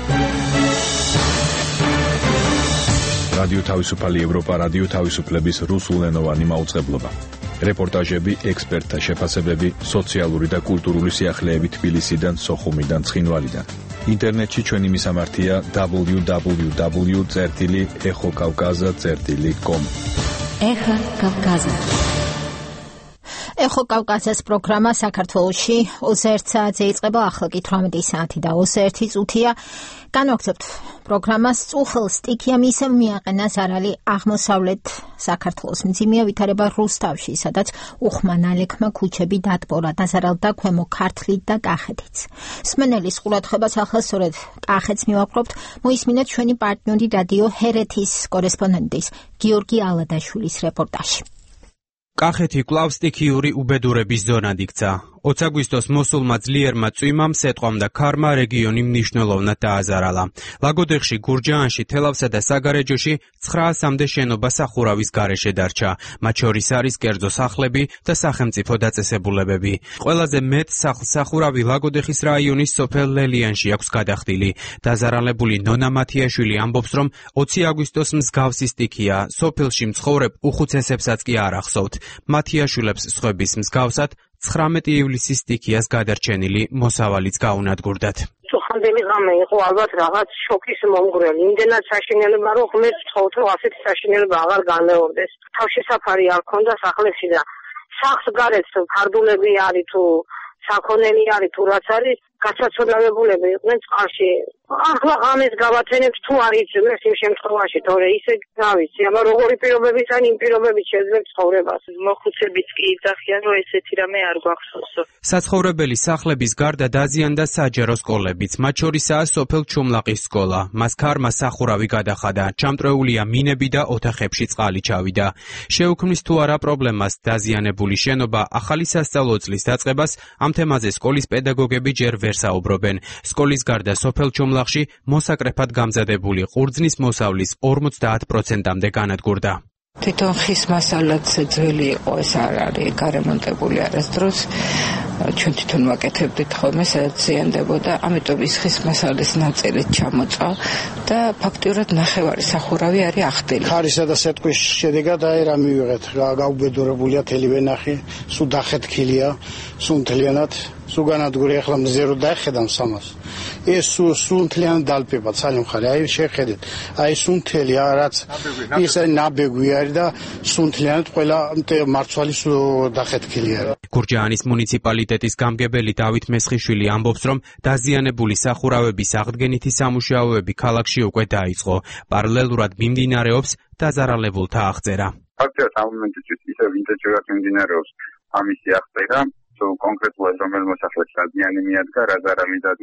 რადიო თავისუფალი ევროპა, რადიო თავისუფლების რუსულენოვანი მაუწყებლობა. რეპორტაჟები, ექსპერტთა შეფასებები, სოციალური და კულტურული სიახლეები თბილისიდან, სოხუმიდან, ცხინვალიდან. ინტერნეტში ჩვენი მისამართია დაბლიუ დაბლიუ დაბლიუ წერტილი ეხო კავკაზა წერტილი კომ. ეხო კავკაზა. ეხო კავკაზას პროგრამა საქართველოში ოცდაერთ საათზე იწყება, ახლა კი თვრამეტი საათი და ოცდაერთი წუთია. განვაგრძობთ პროგრამას. წუხელ სტიქიამ ისევ მიაყენა ზარალი აღმოსავლეთ საქართველოს. მძიმეა ვითარება რუსთავში, სადაც უხმა ნალექმა ქუჩები დატბორა, დაზარალდა ქვემო ქართლით და კახეთიც. სმენელის ყურადღებას ახლა სწორედ კახეთს მივაყრობთ. მოისმინეთ ჩვენი პარტნიორი რადიო ჰერეთის კორესპონდენტის გიორგი ალადაშვილის რეპორტაჟი. კახეთი კვლავ სტიქიური უბედურების ზონად იქცა. ოცი აგვისტოს მოსულმა ძლიერმა წვიმამ, სეტყვამ და ქარმა რეგიონი მნიშვნელოვნად დააზარალა. ლაგოდეხში, გურჯაანში, თელავსა და საგარეჯოში ცხრაასამდე შენობა სახურავის გარეშე დარჩა. მათ შორის არის კერძო სახლები და სახელმწიფო დაწესებულებები. ყველაზე მეტ სახურავი ლაგოდეხის რაიონის სოფელ ლელიანში აქვს გადახდილი. დაზარალებული ნონა მათიაშვილი ამბობს, რომ ოცი აგვისტოს მსგავსი სტიქია. სოფელში მცხოვრებ უხუცესებსაც კი არ ახსოვთ. მათიაშვილებს სხვების მსგავსად ცხრამეტი ივლისის სტიქიას გადარჩენილი მოსავალიც გაუნადგურდათ. ხანდელი ღამე იყო ალბათ რაღაც შოკის მომგვრელი. იმდენად საშინელება, რომ ღმერთს ვთხოვთ, რომ ასეთი საშინელება აღარ განმეორდეს. თავშესაფარი არ ქონდა სახლებში და სახლს გარეთ ფარდულები არის თუ საქონელი არის თუ რაც არის, გასაცდავებულები იყვნენ წყალში. ახლა ღამეს გავათენებთ თუ არ იწვევს იმ შემთხვევაში, თორე ისე გავიცი, აბა როგორი პირობებიც ან იმ პირობებით შეძლებს ცხოვრებას. მოხუცებიც კი იძახიან, რომ ესეთი რამე არ გვახსოვსო. საცხოვრებელი სახლების გარდა დაზიანდა საჯარო სკოლებიც, მათ შორისაა სოფელ ჩუმლაყის სკოლა. მას ქარმა სახურავი გადახადა, ჩამტრეულია მინები და ოთახებში წყალი ჩავიდა. შეუქმნის თუ არა პრობლემას დაზიანებული შენობა ახალი სასწავლო წლის დაწყებას, ამ თემაზე სკოლის პედაგოგები ჯერ ვერ საუბრობენ. სკოლის გარდა სოფელ ჩუმლაყში მოსაკრეფად გამზადებული ყურძნის მოსავლის ორმოცდაათ პროცენტამდე განადგურდა. თვითონ ხის მასალაც ძველი იყო, ეს არ არის გარემონტებული არასდროს. ჩვენ თვითონ ვაკეთებდით ხოლმე, სადაც ზიანდებოდა, ამიტომ ის ხის მასალის ნაწილი ჩამოწვა და ფაქტიურად ნახევარი სახურავი არის ახდილი. ხარისა და სეტყვის შედეგად აი რა მივიღეთ, გაუბედურებულია თელი ვენახი, სულ დახეთქილია, სულ მთლიანად, სულ განადგურე, ახლა მზე რო დაეხედავ სამას. ეს სულ მთლიანად დალპება, ძალიან ხარ, აი შეხედეთ, აი სულ მთელი რაც ის აი ნაბეგვი არის და სულ მთლიანად ყველა მარცვალი სულ დახეთქილი არის. გურჯაანის მუნიციპალიტეტის გამგებელი დავით მესხიშვილი ამბობს, რომ დაზიანებული სახურავების აღდგენითი სამუშაოები ქალაქში უკვე დაიწყო. პარალელურად მიმდინარეობს დაზარალებულთა აღწერა. ფაქტია, ამ მომენტში ისევ ინტენსიურად მიმდინარეობს ამისი აღწერა. კონკრეტულად რომელ მოსახლეს რა ზიანი მიადგა, რა ზარალი დადგა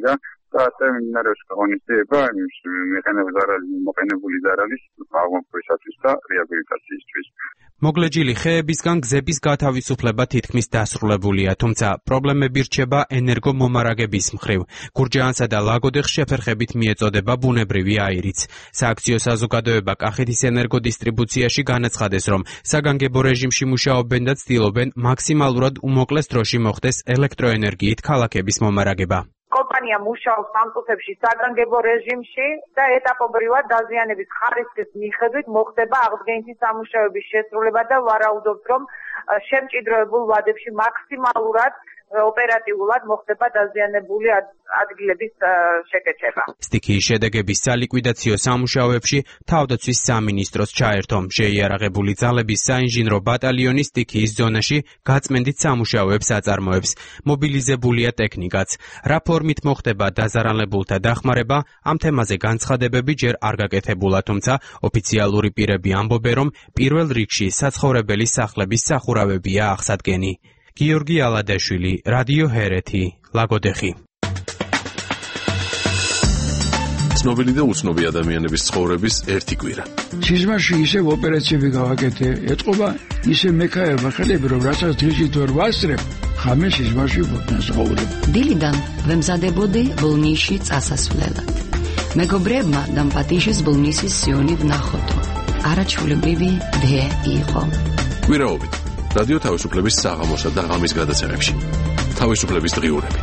და ტერმინარებს ღონისძიება იმის მექანების ზარალის მოყენებული ზარალის აღმოფხვისათვის და რეაბილიტაციისთვის. მოგლეჯილი ხეებისგან გზების გათავისუფლება თითქმის დასრულებულია, თუმცა პრობლემები რჩება ენერგომომარაგების მხრივ. გურჯაანსა და ლაგოდეხს შეფერხებით მიეწოდება ბუნებრივი აირიც. სააქციო საზოგადოება კახეთის ენერგოდისტრიბუციაში განაცხადეს, რომ საგანგებო რეჟიმში მუშაობენ და ცდილობენ მაქსიმალურად უმოკლეს დროში მოხდეს ელექტროენერგიით ქალაქების მომარაგება. კომპანია მუშაობს ამ წუთებში საგანგებო რეჟიმში და ეტაპობრივად დაზიანების ხარისხის მიხედვით მოხდება აღდგენითი სამუშაოების შესრულება და ვარაუდობთ, რომ შემჭიდროებულ ვადებში მაქსიმალურად ოპერატიულად მოხდება დაზიანებული ადგილების შეკეთება. სტიქიის შედეგების სალიკვიდაციო სამუშაოებში თავდაცვის სამინისტროს ჩაერთო შეიარაღებული ძალების საინჟინრო ბატალიონი სტიქიის ზონაში გაწმენდით სამუშაოებს აწარმოებს. მობილიზებულია ტექნიკაც. რა ფორმით მოხდება დაზარალებულთა დახმარება, ამ თემაზე განცხადებები ჯერ არ გაკეთებულა, თუმცა ოფიციალური პირები ამბობენ, რომ პირველ რიგში საცხოვრებელი სახლების სახურავებია აღსადგენი. გიორგი ალადაშვილი, რადიო ჰერეთი, ლაგოდეხი. ცნობილი და უცნობი ადამიანების ცხოვრების ერთი კვირა. სიზმარში ისევ ოპერაციები გავაკეთე, ეთყობა ისე მექაერმა ხელები, რომ რასაც დღისით ვერ ვასწრებ, ხამე სიზმარში ვცხოვრობ. დილიდან ვემზადებოდი ბოლნისში წასასვლელად. მეგობრებმა დამპატიშის ბოლნისის სიონი ვნახოდო. არაჩვეულებრივი დე იყო. კვირაობით რადიო თავისუფლების საღამოსა და ღამის გადაცემებში. თავისუფლების დღიურები.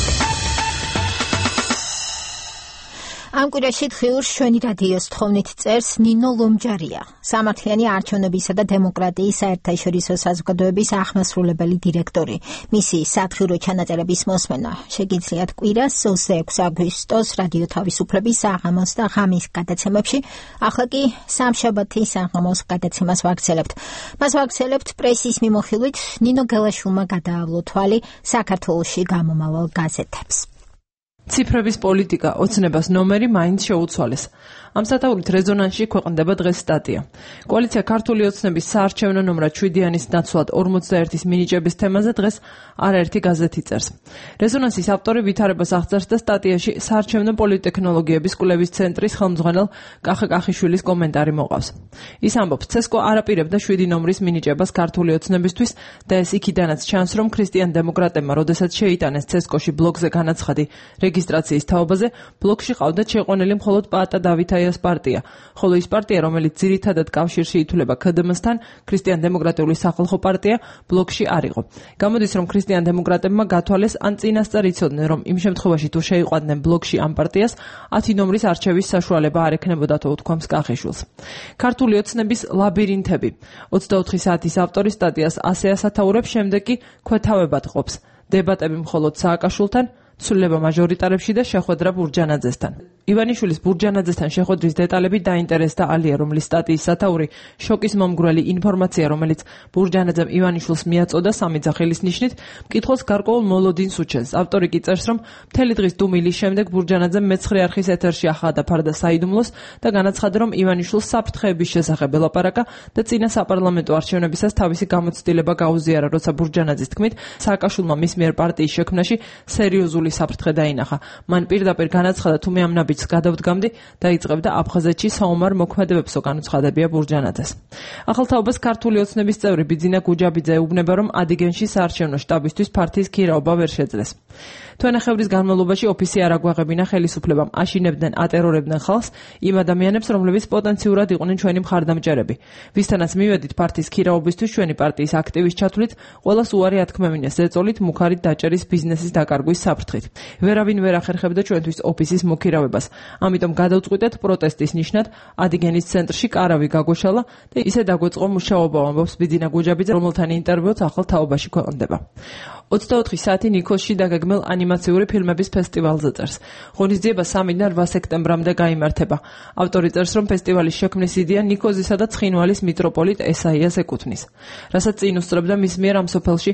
ამ კვირაში დღიურს ჩვენი რადიოს თხოვნით წერს ნინო ლომჯარია, სამართლიანი არჩევნებისა და დემოკრატიის საერთაშორისო საზოგადოების აღმასრულებელი დირექტორი. მისი სათხიურო ჩანაწერების მოსმენა შეგიძლიათ კვირას ოცდაექვსი აგვისტოს რადიო თავისუფლების საღამოს და ღამის გადაცემებში. ახლა კი სამშაბათის საღამოს გადაცემას ვაგრძელებთ. მას ვაგრძელებთ პრესის მიმოხილვით ნინო გელაშვილმა გადაავლო თვალი საქართველოში გამომავალ გაზეთებს. ციფრების პოლიტიკა ოცნებას ნომერი მაინც შეუცვალეს. ამ სათაურით რეზონანსში ქვეყნდება დღეს სტატია. კოალიცია ქართული ოცნების საარჩევნო ნომრად შვიდიანის ნაცვლად ორმოცდაერთის მინიჭების თემაზე დღეს არაერთი გაზეთი წერს. რეზონანსის ავტორი ვითარებას აღწერს და სტატიაში საარჩევნო პოლიტექნოლოგიების კვლევის ცენტრის ხელმძღვანელ კახა კახიშვილის კომენტარი მოყავს. ის ამბობს, ცესკო არ აპირებდა შვიდი ნომრის მინიჭებას ქართული ოცნებისთვის და ეს იქიდანაც ჩანს, რომ ქრისტიან დემოკრატებმა, როდესაც შეიტანეს ცესკოში ბლოგზე განაცხადი რეგისტრაციის თაობაზე, ბლოგში ყავდათ შეყვანილი მხოლოდ პაატა დავითაიას პარტია, ხოლო ის პარტია, რომელიც ძირითადად კავშირში ითვლება ქ დ მ-სთან, ქრისტიან დემოკრატიული სახალხო პარტია, ბლოგში არ იყო. გამოდის, რომ ქრისტიან დემოკრატებმა გათვალეს ან წინასწარ იცოდნენ, რომ იმ შემთხვევაში თუ შეიყვანდნენ ბლოგში ამ პარტიას, ათი ნომრის არჩევის საშუალება არ ექნებოდათ, უთქვამს კახიშვილს. ქართული ოცნების ლაბირინთები. ოცდაოთხი საათის ავტორი სტატიას ასე ასათაურებს, შემდეგ კი ქვეთავებად ყოფს. დებატები მხოლოდ სააკაშვილთან, ცვლილება მაჟორიტარებში და შეხვედრა ბურჯანაძესთან. ივანიშვილის ბურჯანაძესთან შეხვედრის დეტალები დაინტერესდა ალია, რომლის სტატიის სათაური შოკის მომგვრელი ინფორმაცია, რომელიც ბურჯანაძემ ივანიშვილს მიაწოდა სამი ძახილის ნიშნით, მკითხველს გარკვეულ მოლოდინს უჩენს. ავტორი კი წერს, რომ მთელი დღის დუმილის შემდეგ ბურჯანაძემ მეცხრე არხის ეთერში ახადაფარდა საიდუმლოს და განაცხადა, რომ ივანიშვილს საფრთხეების შესახებ ელაპარაკა და წინა საპარლამენტო არჩევნებისას თავისი გამოცდილება გაუზიარა, როცა ბურჯანაძის თქმით, სააკაშვილმა მის მიერ პარტიის შექმნაში სერიოზული საფრთხე დაინახა. მან პირდაპირ განაცხადა, თუ მე ამ ნაბიჯს გადავდგამდი, დაიწყებდა აფხაზეთში საომარ მოქმედებებსო, განუცხადებია ბურჯანაძეს. ახალთაობას ქართული ოცნების წევრი ბიძინა გუჯაბიძე ეუბნება, რომ ადიგენში საარჩევნო შტაბისთვის ფართის ქირაობა ვერ შეძლეს. თვენახევრის განმავლობაში ოფისი არ აგვაღებინა ხელისუფლებამ, აშინებდნენ, ატერორებდნენ ხალხს, იმ ადამიანებს, რომლებიც პოტენციურად იყვნენ ჩვენი მხარდამჭერები. ვისთანაც მივედით ფართის ქირაობისთვის ჩვენი პარტიის აქტივის ჩათვლით, ყველას უარი ათქმევინეს ზეწოლით, მუქარით დაჭერის ბიზნესის დაკარგვის საფრთხით. ვერავინ ვერ ახერხებდა ჩვენთვის ოფისის მოქირავებას. ამიტომ გადავწყვიტეთ პროტესტის ნიშნად ადიგენის ცენტრში კარავი გაგვეშალა და ისე დაგვეწყო მუშაობა, ამბობს ბიძინა გუჯაბიძე, რომელთან ინტერვიუც ახალ თაობაში ქვეყნდება. ოცდაოთხი საათი ნიქოზში დაგეგმილ ანიმაციური ფილმების ფესტივალზე წერს. ღონისძიება სამიდან რვა სექტემბრამდე გაიმართება. ავტორი წერს, რომ ფესტივალის შექმნის იდეა ნიქოზისა და ცხინვალის მიტროპოლიტ ესაიას ეკუთვნის, რასაც წინ უსწრებდა მის მიერ ამ სოფელში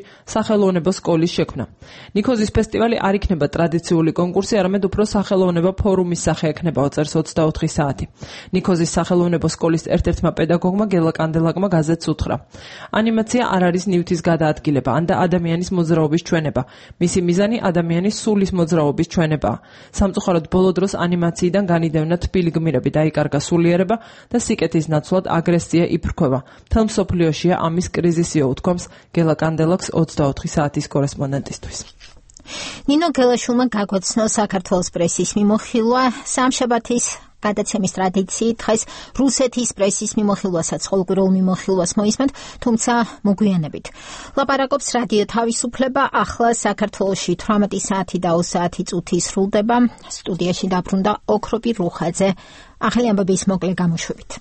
სახელოვნებო სკოლის შექმნა. ნიქოზის ფესტივალი არ იქნება ტრადიციული კონკურსი, არამედ უფრო სახელოვნება ფორუმის ადამიანის სახე ექნება ოწერს ოცდაოთხი საათი. ნიქოზის სახელოვნებო სკოლის ერთ-ერთმა პედაგოგმა გელა კანდელაკმა გაზეთს უთხრა. ანიმაცია არ არის ნივთის გადაადგილება, ან და ადამიანის მოძრაობის ჩვენება. მისი მიზანი ადამიანის სულის მოძრაობის ჩვენებაა. სამწუხაროდ ბოლო დროს ანიმაციიდან განიდევნა თბილი გმირები, დაიკარგა სულიერება და სიკეთის ნაცვლად აგრესია იფრქვევა. მთელ მსოფლიოშია ამის კრიზისი, უთქვამს გელა კანდელაკს ოცდაოთხი საათის კორესპონდენტისთვის. ნინო გელაშვილმა გაგვაცნო საქართველოს პრესის მიმოხილვა სამშაბათის გადაცემის ტრადიციით დღეს რუსეთის პრესის მიმოხილვასაც ყოველკვირეულ მიმოხილვას მოისმენთ, თუმცა მოგვიანებით. ლაპარაკობს რადიო თავისუფლება, ახლა საქართველოში თვრამეტი საათი და ოცი საათი წუთი სრულდება. სტუდიაში დაბრუნდა ოქროპი რუხაძე. ახალი ამბების მოკლე გამოშვებით.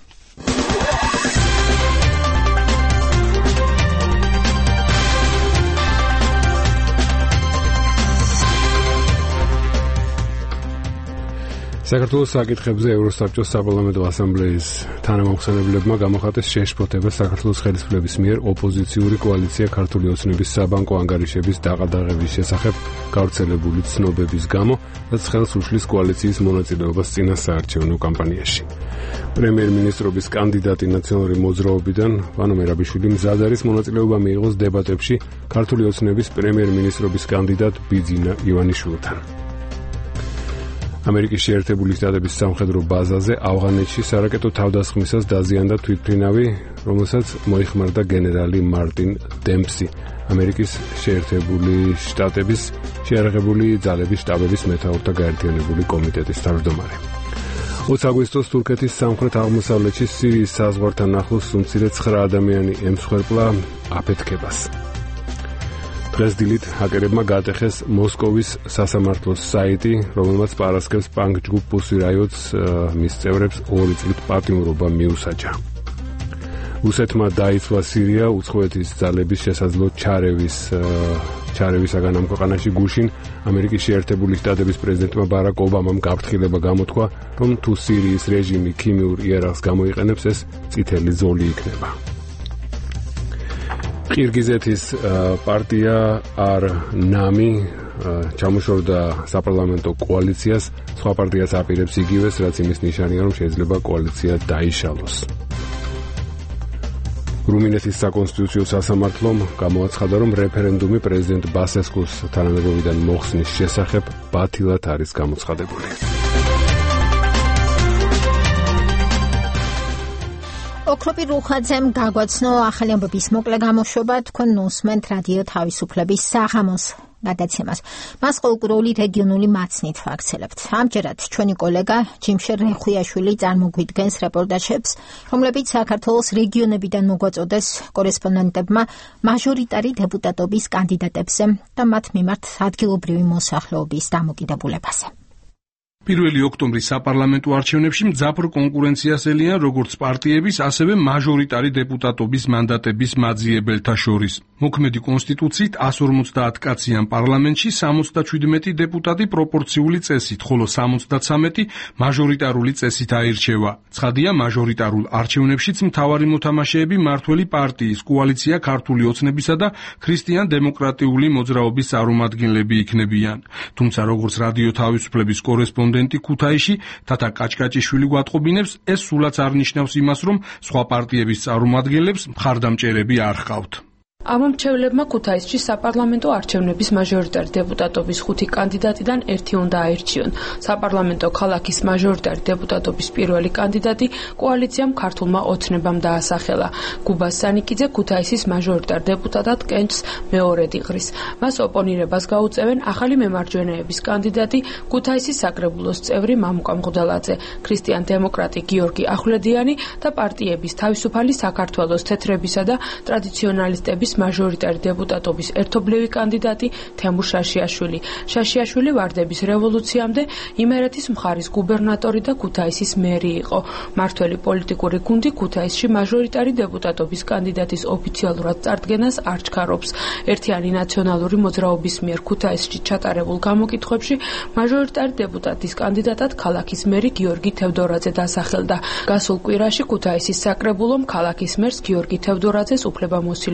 საქართველოს საკითხებზე ევროსაბჭოს საპარლამენტო ასამბლეის თანამომხსენებლებმა გამოხატეს შეშფოთება საქართველოს ხელისუფლების მიერ ოპოზიციური კოალიცია ქართული ოცნების საბანკო ანგარიშების დაყადაღების შესახებ გავრცელებული ცნობების გამო, რაც ხელს უშლის კოალიციის მონაწილეობას წინა საარჩევნო კამპანიაში. პრემიერ-მინისტრობის კანდიდატი ნაციონალური მოძრაობიდან ვანო მერაბიშვილი მზად არის მონაწილეობა მიიღოს დებატებში ქართული ოცნების პრემიერ-მინისტრობის კანდიდატ ბიძინა ივანიშვილთან. ამერიკის შეერთებული შტატების სამხედრო ბაზაზე ავღანეთში სარაკეტო თავდასხმისას დაზიანდა თვითმფრინავი, რომელსაც მოიხმარდა გენერალი მარტინ დემპსი, ამერიკის შეერთებული შტატების შეიარაღებული ძალების შტაბების მეთაურთა გაერთიანებული კომიტეტის თავმჯდომარე. ოცი აგვისტოს თურქეთის სამხრეთ აღმოსავლეთში სირიის საზღვართან ახლოს უმცირე ცხრა ადამიანი ემსხვერპლა აფეთქებას. დღეს დილით ჰაკერებმა გაატეხეს მოსკოვის სასამართლოს საიტი, რომელმაც პარასკევს პანკ ჯგუფ პუსი რაიოტს მის წევრებს ორი წლით პატიმრობა მიუსაჯა. რუსეთმა დაიცვა სირია უცხოეთის ძალების შესაძლო ჩარევის ჩარევისაგან ამ ქვეყანაში გუშინ ამერიკის შეერთებული შტატების პრეზიდენტმა ბარაკ ობამამ გაფრთხილება გამოთქვა, რომ თუ სირიის რეჟიმი ქიმიურ იარაღს გამოიყენებს, ეს წითელი ზოლი იქნება. ყირგიზეთის პარტია არ-ნამი ჩამოშორდა საპარლამენტო კოალიციას, სხვა პარტიას აპირებს იგივეს, რაც იმის ნიშანია, რომ შეიძლება კოალიცია დაიშალოს. რუმინეთის საკონსტიტუციო სასამართლომ გამოაცხადა, რომ რეფერენდუმი პრეზიდენტ ბასესკუს თანამდებობიდან მოხსნის შესახებ ბათილად არის გამოცხადებული. ოქროპი რუხაძემ გაგვაცნო ახალი ამბების მოკლე გამოშვება, თქვენ ნუსმენთ რადიო თავისუფლების საღამოს გადაცემას. მას ყოველკვირეული რეგიონული მაცნით ვაქცელებთ. ამჯერად ჩვენი კოლეგა ჯიმშე რეხუიაშვილი წარმოგვიდგენს რეპორტაჟებს, რომლებიც საქართველოს რეგიონებიდან მოგვაწოდეს კორესპონდენტებმა მაჟორიტარი დეპუტატობის კანდიდატებზე და მათ მიმართ ადგილობრივი მოსახლეობის დამოკიდებულებაზე. პირველი ოქტომბრის საპარლამენტო არჩევნებში მძაფრ კონკურენციას ელიან როგორც პარტიების, ასევე მაჟორიტარი დეპუტატობის მანდატების მაძიებელთა შორის. მოქმედი კონსტიტუციით εκατს ორმოცდაათ კაციან პარლამენტში სამოცდაჩვიდმეტი დეპუტატი პროპორციული წესით, ხოლო სამოცდაცამეტი მაჟორიტარული წესით აირჩევა. ცხადია, მაჟორიტარულ არჩევნებშიც მთავარი მოთამაშეები მართველი პარტიის კოალიცია ქართული ოცნებისა და ქრისტიან-დემოკრატიული მოძრაობის წარმომადგენლები იქნებიან. თუმცა როგორც რადიო თავისუფლების კორესპონდენტი ქუთაისში თათა კაჭკაჭიშვილი გვატყობინებს, ეს სულაც არ ნიშნავს იმას, რომ სხვა პარტიების წარმომადგენლებს მხარდამჭერები არ ჰყავთ. ამომრჩევლებმა ქუთაისში საპარლამენტო არჩევნების მაჟორიტარი დეპუტატობის ხუთი კანდიდატიდან ერთი უნდა აირჩიონ. საპარლამენტო ქალაქის მაჟორიტარი დეპუტატობის პირველი კანდიდატი კოალიციამ ქართულმა ოცნებამ დაასახელა. გუბას სანიკიძე ქუთაისის მაჟორიტარ დეპუტატად კენჭს მეორედ იღრის. მას ოპონირებას გაუწევენ ახალი მემარჯვენეების კანდიდატი ქუთაისის საკრებულოს წევრი მამუკა მღვდელაძე, ქრისტიან-დემოკრატი გიორგი ახვლედიანი და პარტიების თავისუფალი საქართველოს თეთრებისა და ტრადიციონალისტების მაჟორიტარი დეპუტატობის ერთობლივი კანდიდატი თემურ შაშიაშვილი. შაშიაშვილი ვარდების რევოლუციამდე იმერეთის მხარის გუბერნატორი და ქუთაისის მერი იყო. მართველი პოლიტიკური გუნდი ქუთაისში მაჟორიტარი დეპუტატობის კანდიდატის ოფიციალურად წარდგენას არ ჩქარობს. ერთიანი ნაციონალური მოძრაობის მიერ ქუთაისში ჩატარებულ გამოკითხვებში მაჟორიტარი დეპუტატის კანდიდატად ქალაქის მერი გიორგი თევდორაძე დასახელდა. გასულ კვირაში ქუთაისის საკრებულომ ქალაქის მერს გიორგი თევდორაძეს უფლებამოსილება ოფიციალურად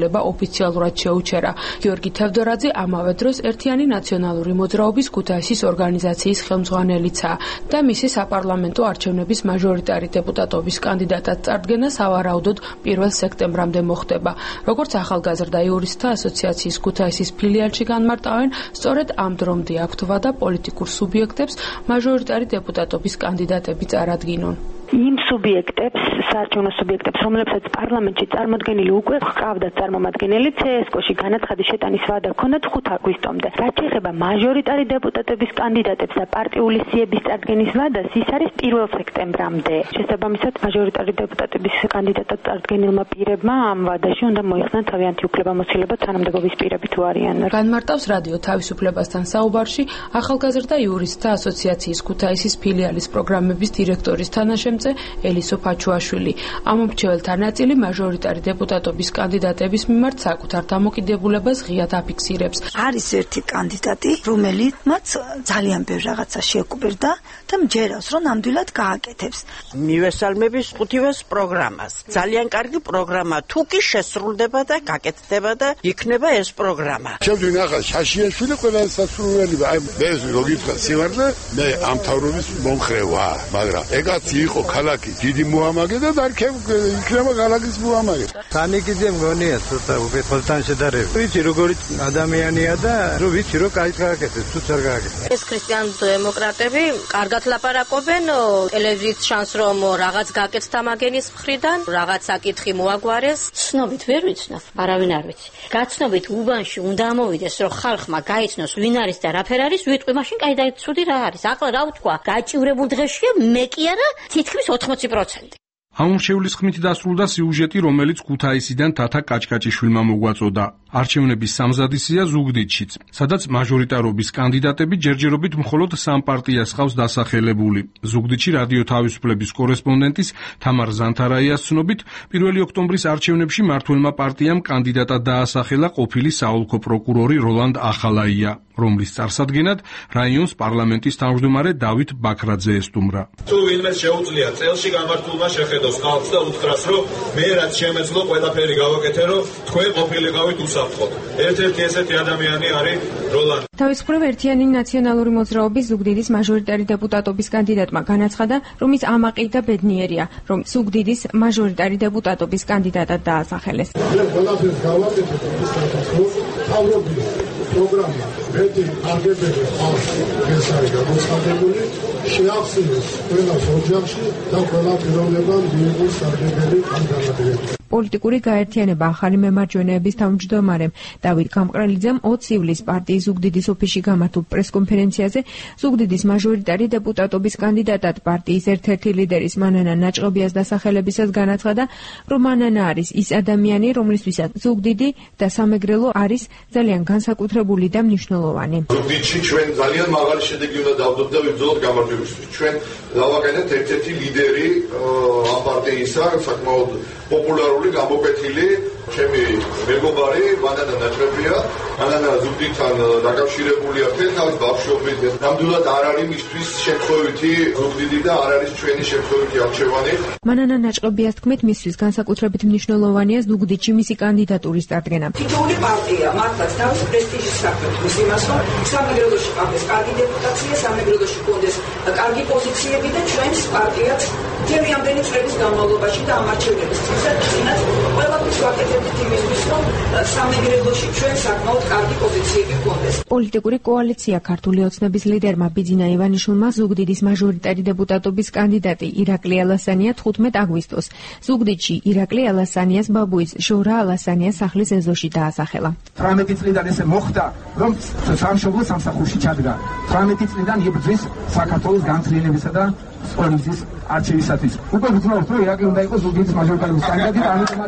ოფიციალურად შეუჩერა. გიორგი თევდორაძე ამავე დროს ერთიანი ნაციონალური მოძრაობის ქუთაისის ორგანიზაციის ხელმძღვანელიცაა და მისი საპარლამენტო არჩევნების მაჟორიტარი დეპუტატობის კანდიდატად წარდგენა სავარაუდოდ პირველ სექტემბრამდე მოხდება. როგორც ახალგაზრდა იურისტთა ასოციაციის ქუთაისის ფილიალში განმარტავენ, სწორედ ამ დრომდე აქვთ ვადა პოლიტიკურ სუბიექტებს მაჟორიტარი დეპუტატობის კანდიდატები წარადგინონ. იმ სუბიექტებს, საარჩევნო სუბიექტებს, რომლებსაც პარლამენტში წარმოდგენილი უკვე ჰყავდათ წარმომადგენელი ცე ეს კოში განაცხადის შეტანის ვადა ჰქონდათ ხუთ აგვისტომდე. რაც შეეხება მაჟორიტარი დეპუტატების კანდიდატებს და პარტიული სიების წარდგენის ვადას, ის არის პირველ სექტემბრამდე. შესაბამისად, მაჟორიტარი დეპუტატების კანდიდატად წარდგენილმა პირებმა ამ ვადაში უნდა მოიხსნან თავიანთი უფლებამოსილება თანამდებობის პირები თუ არიან. განმარტავს რადიო თავისუფლებასთან საუბარში ახალგაზრდა იურისტთა ასოციაციის ქუთაისის ფილიალის პროგრამების დირექტორის თანაშემწე ელისო ფაჩუაშვილი. ამომრჩეველთა ნაწილი მაჟორიტარი დეპუტატობის კანდიდატების მიმართ საკუთარ დამოკიდებულებას ღიად აფიქსირებს. არის ერთი კანდიდატი, რომელიც ძალიან ბევრ რაღაცა შეკვირდა და მჯერავს, რომ ნამდვილად გააკეთებს. მივესალმების ხუთივეს პროგრამას. ძალიან კარგი პროგრამა, თუ კი შესრულდება და გაკეთდება და იქნება ეს პროგრამა. ჩემთვის ნახა შაშიაშვილი ყველა სასურველი, აი მე ლოგიკა სიმართლე, მე ამ თავრობის მომხრე ვარ, მაგრამ ეგაც იყო ქალაქი დიდი მოამაგე და დარქე იქნება ქალაქის მოამაგე. თანიკიძე მგონია ცოტა უკეთესთან შედარებით. ვიცი როგორი ადამიანია და რო ვიცი რომ კაი გააკეთებს, თუ არ გააკეთებს. ეს ქრისტიან დემოკრატები კარგად ლაპარაკობენ, ტელევიზიის შანს რომ რაღაც გაკეთდა მაგენის მხრიდან, რაღაც საკითხი მოაგვარეს. ცნობით ვერ ვიცნობ, არავინ არ ვიცი. გაცნობით უბანში უნდა ამოვიდეს რომ ხალხმა გაიცნოს ვინ არის და რაფერ არის, ვიტყვი მაშინ კაი და ცუდი რა არის. ახლა რა ვთქვა, გაჭივრებულ დღეშია მე კი არა თითქმის ოთხმოცი პროცენტი. ამომრჩევლის ხმით დასრულდა სიუჟეტი, რომელიც ქუთაისიდან თათა კაჭკაჭიშვილმა მოგვაწოდა. არჩევნების სამზადისია ზუგდიდშიც, სადაც მაჟორიტარობის კანდიდატები ჯერჯერობით მხოლოდ სამ პარტიას ჰყავს დასახელებული. ზუგდიდში რადიო თავისუფლების კორესპონდენტის თამარ ზანთარაიას ცნობით, პირველი ოქტომბრის არჩევნებში მმართველმა პარტიამ კანდიდატად დაასახელა ყოფილი საოლქო პროკურორი როლანდ ახალაია, რომლის წარსადგენად რაიონს პარლამენტის თავმჯდომარე დავით ბაქრაძე ესტუმრა. თუ ვინმე შეუძლია წელში გამართულმა შეხედოს ხალხს და უთხრას, რომ მე რაც შემეძლო ყველაფერი გავაკეთე, რომ თქვენ ყოფილიყავით უსაფრთხოდ. ერთ-ერთი ესეთი ადამიანი არის როლანდ. თავისუფლება ერთიანი ნაციონალური მოძრაობის ზუგდიდის მაჟორიტარი დეპუტატობის კანდიდატმა განაცხადა, რომ ის ამაყი და ბედნიერია, რომ ზუგდიდის მაჟორიტარი დეპუტატობის კანდიდატად დაასახელეს. მე ყველაფერს გავაკეთე ის საკითხს, თავრობი პროგრამა მეტი არგებელი ხალხს ეს არის გამოცხადებული, შეახსენეს ყველა ოჯახში და ყველა პიროვნება მიიღოს არგებელი კანდიდატები. პოლიტიკური გაერთიანება ახალი მემარჯვენეების თავმჯდომარემ დავით გამყრელიძემ ოცი ივლისს პარტიის ზუგდიდის ოფისში გამართულ პრესკონფერენციაზე ზუგდიდის მაჟორიტარი დეპუტატობის კანდიდატად პარტიის ერთ-ერთი ლიდერის მანანა ნაჭყობიას დასახელებისას განაცხადა, რომ მანანა არის ის ადამიანი, რომლისთვისაც ზუგდიდი და სამეგრელო არის ძალიან განსაკუთრებული და მნიშვნელოვანი. ზუგდიდში ჩვენ ძალიან მაღალი შედეგი უნდა დავდოთ და ვიბრძოლოთ გამარჯვებისთვის. ჩვენ დავაკეთეთ ერთ-ერთი ლიდერი ამ პარტიისა, საკმაოდ პოპულარული, გამოკვეთილი ჩემი მეგობარი მანანა ნაჭყობია. მანანა ზუგდიდთან დაკავშირებულია თელხავის ბავშვობით. ნამდვილად არ არის მისთვის შემთხვევითი ზუგდიდი და არ არის ჩვენი შემთხვევითი არჩევანი. მანანა ნაჭყობიას თქმით, მისთვის განსაკუთრებით მნიშვნელოვანია ზუგდიდში მისი კანდიდატურის წარდგენა. თითოეული პარტია მართლაც თავის პრესტიჟის საფრთხის იმას, რომ სამეგრელოში ყავდეს კარგი დეპუტაცია, სამეგრელოში კონდეს კარგი პოზიციები და ჩვენს პარტიაც მთელი ამდენი წლების განმავლობაში და ამ არჩევნების წინათ ყველაფერს ვაკეთებთ იმისთვის, რომ სამეგრელოში ჩვენ საკმაოდ კარგი პოზიციები გქონდეს. პოლიტიკური კოალიცია ქართული ოცნების ლიდერმა ბიძინა ივანიშვილმა ზუგდიდის მაჟორიტარი დეპუტატობის კანდიდატი ირაკლი ალასანია თხუთმეტ აგვისტოს ზუგდიდში ირაკლი ალასანიას ბაბუის ჟორა ალასანიას სახლის ეზოში დაასახელა. თვრამეტი წლიდან ესე მოხდა, რომ სამშობლო სამსახურში ჩადგა. თვრამეტი წლიდან იბრძვის საქართველოს განცდილებისა და სპორტის არჩევისათვის. უკვე ვთქვათ, რომ ირაკლი უნდა იყოს ზუგდიდის მაჟორიტარობის კანდიდატი და ამიტომაც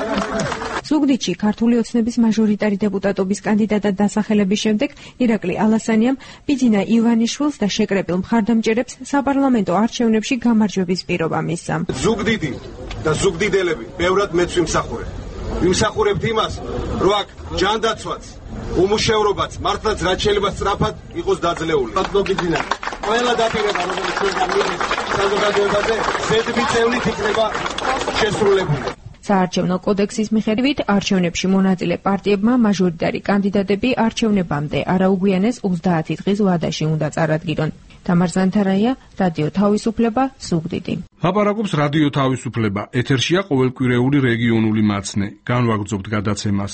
ზუგდიდში ქართული ოცნების მაჟორიტარი დეპუტატობის კანდიდატად დასახელების შემდეგ ირაკლი ალასანიამ ბიძინა ივანიშვილს და შეკრებილ მხარდამჭერებს საპარლამენტო არჩევნებში გამარჯვების პირობა მისცა. ზუგდიდი და ზუგდიდელები ბევრად მეც ვიმსახურებ. ვიმსახურებთ იმას, რომ აქ ჯანდაცვაც, უმუშევრობაც, მართლაც რაც შეიძლება სწრაფად იყოს დაძლეული. ბიძინა ყველა დაპირება, რომელიც ჩვენ გამიიღეთ საზოგადოებაზე, ზედმიწევნით იქნება შესრულებული. საარჩევნო კოდექსის მიხედვით არჩევნებში მონაწილე პარტიებმა მაჟორიტარი კანდიდატები არჩევნებამდე არაუგვიანეს ოცდაათი დღის ვადაში უნდა წარადგინონ. თამარ ზანთარაია, რადიო თავისუფლება, ზუგდიდი. ლაპარაკობს რადიო თავისუფლება. ეთერშია ყოველკვირეული რეგიონული მაცნე. განვაგრძობთ გადაცემას.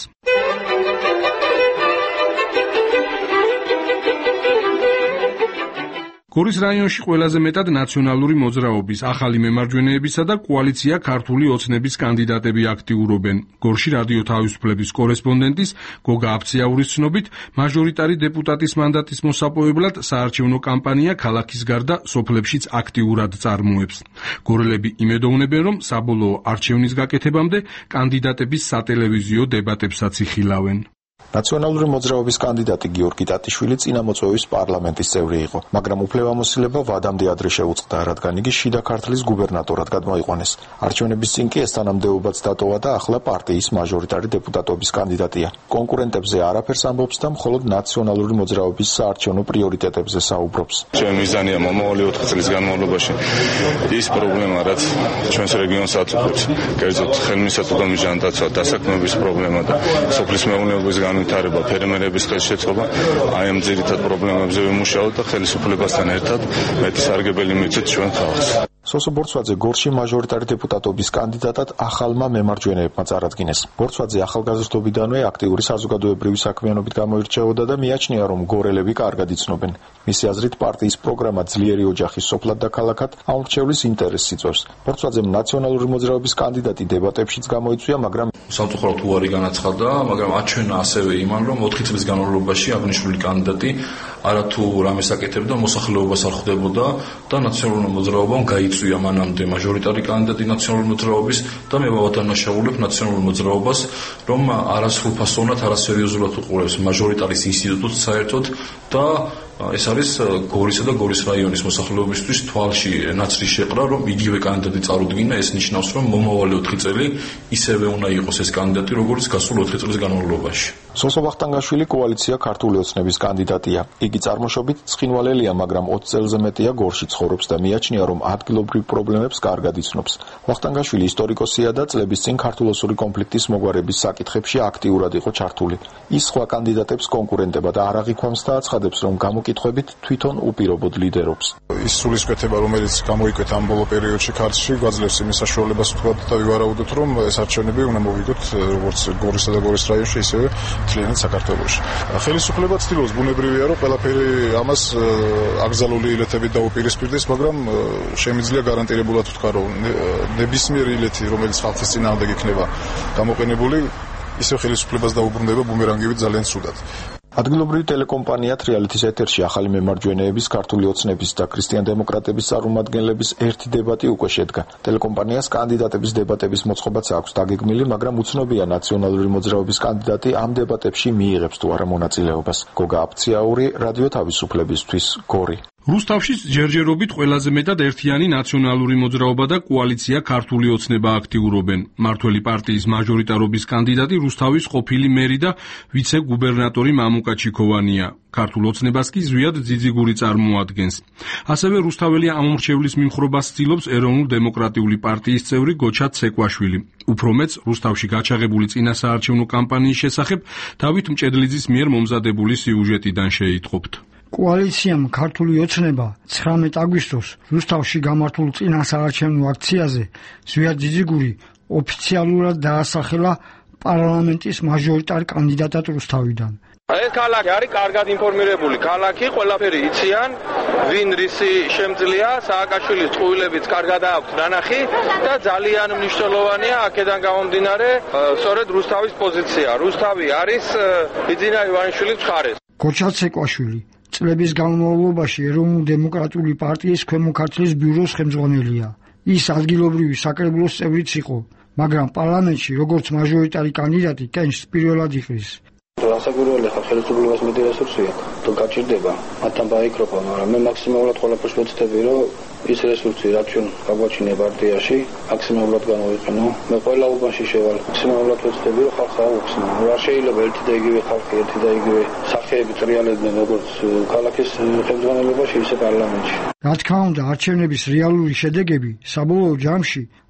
გორის რაიონში ყველაზე მეტად ნაციონალური მოძრაობის, ახალი მემარჯვენეებისა და კოალიცია ქართული ოცნების კანდიდატები აქტიურობენ. გორში რადიო თავისუფლების კორესპონდენტის გოგა აბციაურის ცნობით, მაჟორიტარი დეპუტატის მანდატის მოსაპოვებლად საარჩევნო კამპანია ქალაქის გარდა სოფლებშიც აქტიურად წარმოებს. გორელები იმედოვნებენ, რომ საბოლოო არჩევნის გაკეთებამდე კანდიდატების სატელევიზიო დებატებსაც იხილავენ. ნაციონალური მოძრაობის კანდიდატი გიორგი ტატიშვილი წინამოწვევის პარლამენტის წევრი იყო, მაგრამ უფლებამოსილება ვადამდე ადრე შეუწყდა, რადგან იგი შიდა ქართლის გუბერნატორად გადმოიყვანეს. არჩევნების წინ კი ეს თანამდებობაც დატოვა და ახლა პარტიის მაჟორიტარი დეპუტატობის კანდიდატია. კონკურენტებზე არაფერს ამბობს და მხოლოდ ნაციონალური მოძრაობის საარჩევნო პრიორიტეტებზე საუბრობს. ჩვენ მიზანია მომავალი ოთხ წლის განმავლობაში ის პრობლემა, რაც ჩვენს რეგიონს აწუხებს, კერძოდ ხელმისაწვდომი ჟანდაცვა, დასაქმების პრობლემა და სოფლის მეურნეობის განვითარება, ფერმერების ხელშეწყობა, აი ამ ძირითად პრობლემებზე ვიმუშაოთ და ხელისუფლებასთან ერთად მეტი სარგებელი მივცეთ ჩვენ ხალხს. სოსო ბორცვაძე გორში მაჟორიტარი დეპუტატობის კანდიდატად ახალმა მემარჯვენეებმა წარადგინეს. ბორცვაძე ახალგაზრდობიდანვე აქტიური საზოგადოებრივი საქმიანობით გამოირჩეოდა და მიაჩნია, რომ გორელები კარგად იცნობენ. მისი აზრით, პარტიის პროგრამა ძლიერი ოჯახის სოფლად და ქალაქად აუმრჩევლის ინტერესს იწვევს. ბორცვაძემ ნაციონალური მოძრაობის კანდიდატი დებატებშიც გამოიწვია, მაგრამ სამწუხაროდ უარი განაცხადა, მაგრამ აჩვენა ასევე იმან, რომ ოთხი წლის განმავლობაში აღნიშნული კანდიდატი არათუ რამეს აკეთებდა, მოსახლეობას არ ხვდებოდა და ნაციონალურ მოძრაობამ გაიწვია მანამდე მაჟორიტარი კანდიდატი ნაციონალური მოძრაობის და მე ვადანაშაულებ ნაციონალურ მოძრაობას, რომ არასრულფასოვნად, არასერიოზულად უყურებს მაჟორიტარის ინსტიტუტს საერთოდ და ეს არის გორისა და გორის რაიონის მოსახლეობისთვის თვალში ნაცრის შეყრა, რომ იგივე კანდიდატი წარუდგინა, ეს ნიშნავს, რომ მომავალი ოთხი წელი ისევე უნდა იყოს ეს კანდიდატი, როგორც გასულ ოთხი წლის განმავლობაში. სოსო ვახტანგაშვილი კოალიცია ქართული ოცნების კანდიდატია. იგი წარმოშობით ცხინვალელია, მაგრამ ოცი წელზე მეტია გორში ცხოვრობს და მიაჩნია, რომ ადგილობრივ პრობლემებს კარგად იცნობს. ვახტანგაშვილი ისტორიკოსია და წლების წინ ქართულ-ოსური კონფლიქტის მოგვარების საკითხებში აქტიურად იყო ჩართული. ის სხვა კანდიდატებს კონკურენტებად არ აღიქვამს და აცხადებს, რომ გამოკითხვებით თვითონ უპირობოდ ლიდერობს. ის სულისკვეთება, რომელიც გამოიკვეთა ამ ბოლო პერიოდში ქართლში, გვაძლევს იმის საშუალებას ვთქვათ და ვივარაუდოთ, რომ ეს არჩევნები უნდა მოვიგოთ როგორც გორისა და გორის რაიონში, ისევე მთლიანად საქართველოში. ხელისუფლება ცდილობს, ბუნებრივია, რომ ყველაფერი ამას აკრძალული ილეთებით დაუპირისპირდეს, მაგრამ შემიძლია გარანტირებულად ვთქვა, რომ ნებისმიერი ილეთი, რომელიც ხალხის წინააღმდეგ იქნება გამოყენებული, ისე ხელისუფლებას დაუბრუნდება ბუმერანგებით ძალიან ცუდად. ადგილობრივი ტელეკომპანია თრიალეთის ეთერში ახალი მემარჯვენეების, ქართული ოცნების და ქრისტიან-დემოკრატების წარმომადგენლების ერთი დებატი უკვე შედგა. ტელეკომპანიას კანდიდატების დებატების მოწყობაც აქვს დაგეგმილი, მაგრამ უცნობია ნაციონალური მოძრაობის კანდიდატი ამ დებატებში მიიღებს თუ არა მონაწილეობას. გოგა აბციაური, რადიო თავისუფლებისთვის, გორი. რუსთავშიც ჯერჯერობით ყველაზე მეტად ერთიანი ნაციონალური მოძრაობა და კოალიცია ქართული ოცნება აქტიურობენ. მართველი პარტიის მაჟორიტარობის კანდიდატი რუსთავის ყოფილი მერი და ვიცე-გუბერნატორი მამუკა ჩიქოვანია. ქართულ ოცნებას კი ზვიად ძიძიგური წარმოადგენს. ასევე რუსთაველი ამომრჩევლის მიმხრობას ცდილობს ეროვნულ-დემოკრატიული პარტიის წევრი გოჩა ცეკვაშვილი. უფრო მეც რუსთავში გაჩაღებული წინასაარჩევნო კამპანიის შესახებ დავით მჭედლიძის მიერ მომზადებული სიუჟეტიდან შეიტყობთ. კოალიციამ ქართული ოცნება ცხრამეტ აგვისტოს რუსთავში გამართულ წინასაარჩევნო აქციაზე ზვიად ძიძიგური ოფიციალურად დაასახელა პარლამენტის მაჟორიტარ კანდიდატად რუსთავიდან. ეს ქალაქი არის კარგად ინფორმირებული ქალაქი, ყველაფერი იციან, ვინ რისი შემძლეა, სააკაშვილის წყვილებიც კარგად აქვს ნანახი და ძალიან მნიშვნელოვანია აქედან გამომდინარე სწორედ რუსთავის პოზიცია. რუსთავი არის ბიძინა ივანიშვილის მხარეს. გოჩა ცეკვაშვილი წლების განმავლობაში ეროვნულ-დემოკრატიული პარტიის ქვემო ქართლის ბიუროს ხელმძღვანელია. ის ადგილობრივი საკრებულოს წევრიც იყო, მაგრამ პარლამენტში როგორც მაჟორიტარი კანდიდატი კენჭს პირველად იყრის. განსაკუთრებული ხალხ ხელისუფლებას მეტი რესურსი აქვს, თუ გაჭირდება, მათთან დაიკრობა, მაგრამ მე მაქსიმალურად ყველაფერს ვეცდები, რომ ის რესურსი, რაც ჩვენ გაგვაჩინე პარტიაში, მაქსიმალურად გამოვიყენო. მე ყველა უბანში შევალ, მაქსიმალურად ვეცდები, რომ ხალხს აუხსნო. რა შეიძლება ერთი და იგივე ხალხი, ერთი და იგივე სახეები ტრიალებდნენ, როგორც ქალაქის ხელმძღვანელობაში, ისე პარლამენტში. რა თქმა უნდა, არჩევნების რეალური შედეგები საბოლოო ჯამში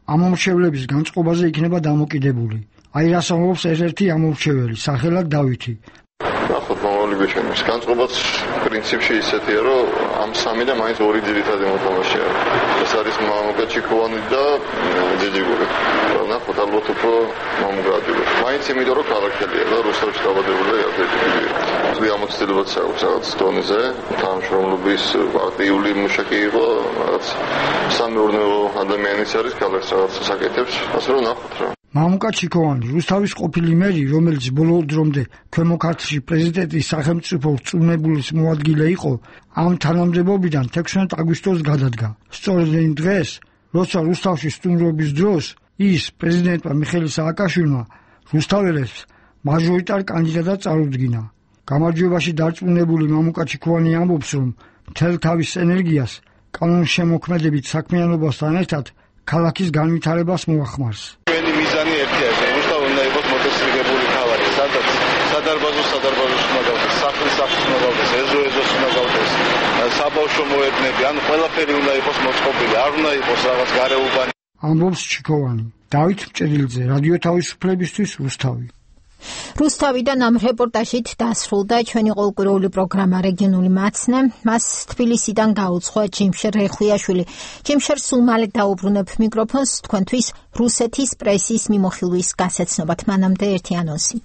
ამომრჩევლების განწყობაზე იქნება დამოკიდებული. აი რას ამბობს ერთ-ერთი ამომრჩეველი, სახელად დავითი. ნახოთ მომავლიბეშენის განწყობაც პრინციპში ისეთია, რომ ამ სამი და მაინც ორი ძირითადი მოთამაშეა. ეს არის მამუკაჩიკოვანი და ძეძიგური. ნახოთ ალბათ უფრო მომგრადილი. მაინც იმიტომ რომ ქალაქელია და რუსეთში დაბადებული ერთ-ერთი. ზუსტი ამოცდილებაც აქვს რაღაც დონეზე, თანამშრომლობის პარტიული მუშაკი იყო, რაღაც სამეურნეო ადამიანიც არის ქალაქს რაღაც საკეთებს, ასე რომ ნახოთ რა. მამუკა ჩიკოვანი, რუსთავის ყოფილი მერი, რომელიც ბოლო დრომდე ქვემო ქართლში პრეზიდენტის სახელმწიფო რწმუნებულის მოადგილე იყო, ამ თანამდებობიდან თექვსმეტ აგვისტოს გადადგა. სწორედ იმ დღეს, როცა რუსთავში სტუმრობის დროს ის პრეზიდენტმა მიხეილ სააკაშვილმა რუსთაველებს მაჟორიტარ კანდიდატად წარუდგინა. გამარჯვებაში დარწმუნებული მამუკა ჩიკოვანი ამბობს, რომ მთელ თავის ენერგიას კანონშემოქმედებით საქმიანობასთან ერთად ქალაქის განვითარებას მოახმარს. ჩვენი მიზანი ერთია, რუსთავი უნდა იყოს მოტოციკლებული ქალაქი, სადაც სადარბაზო სადარბაზოს უნდა გავდეს, სახლის სახლის უნდა გავდეს, ეზო ეზოს უნდა გავდეს, საბავშვო მოედნები, ან ყველაფერი უნდა იყოს მოწყობილი, არ უნდა იყოს რაღაც გარეუბანი. ამბობს ჩიკოვანი. დავით მჭედლიძე, რადიო თავისუფლებისთვის, რუსთავი. რუსთავიდან ამ რეპორტაჟით დასრულდა ჩვენი ყოველკვირეული პროგრამა რეგიონული მაცნე. მას თბილისიდან გაუძღვა ჯიმშერ რეხვიაშვილი. ჯიმშერ სულ მალე დაუბრუნებ მიკროფონს თქვენთვის რუსეთის პრესის მიმოხილვის გასაცნობად. მანამდე ერთი ანონსი.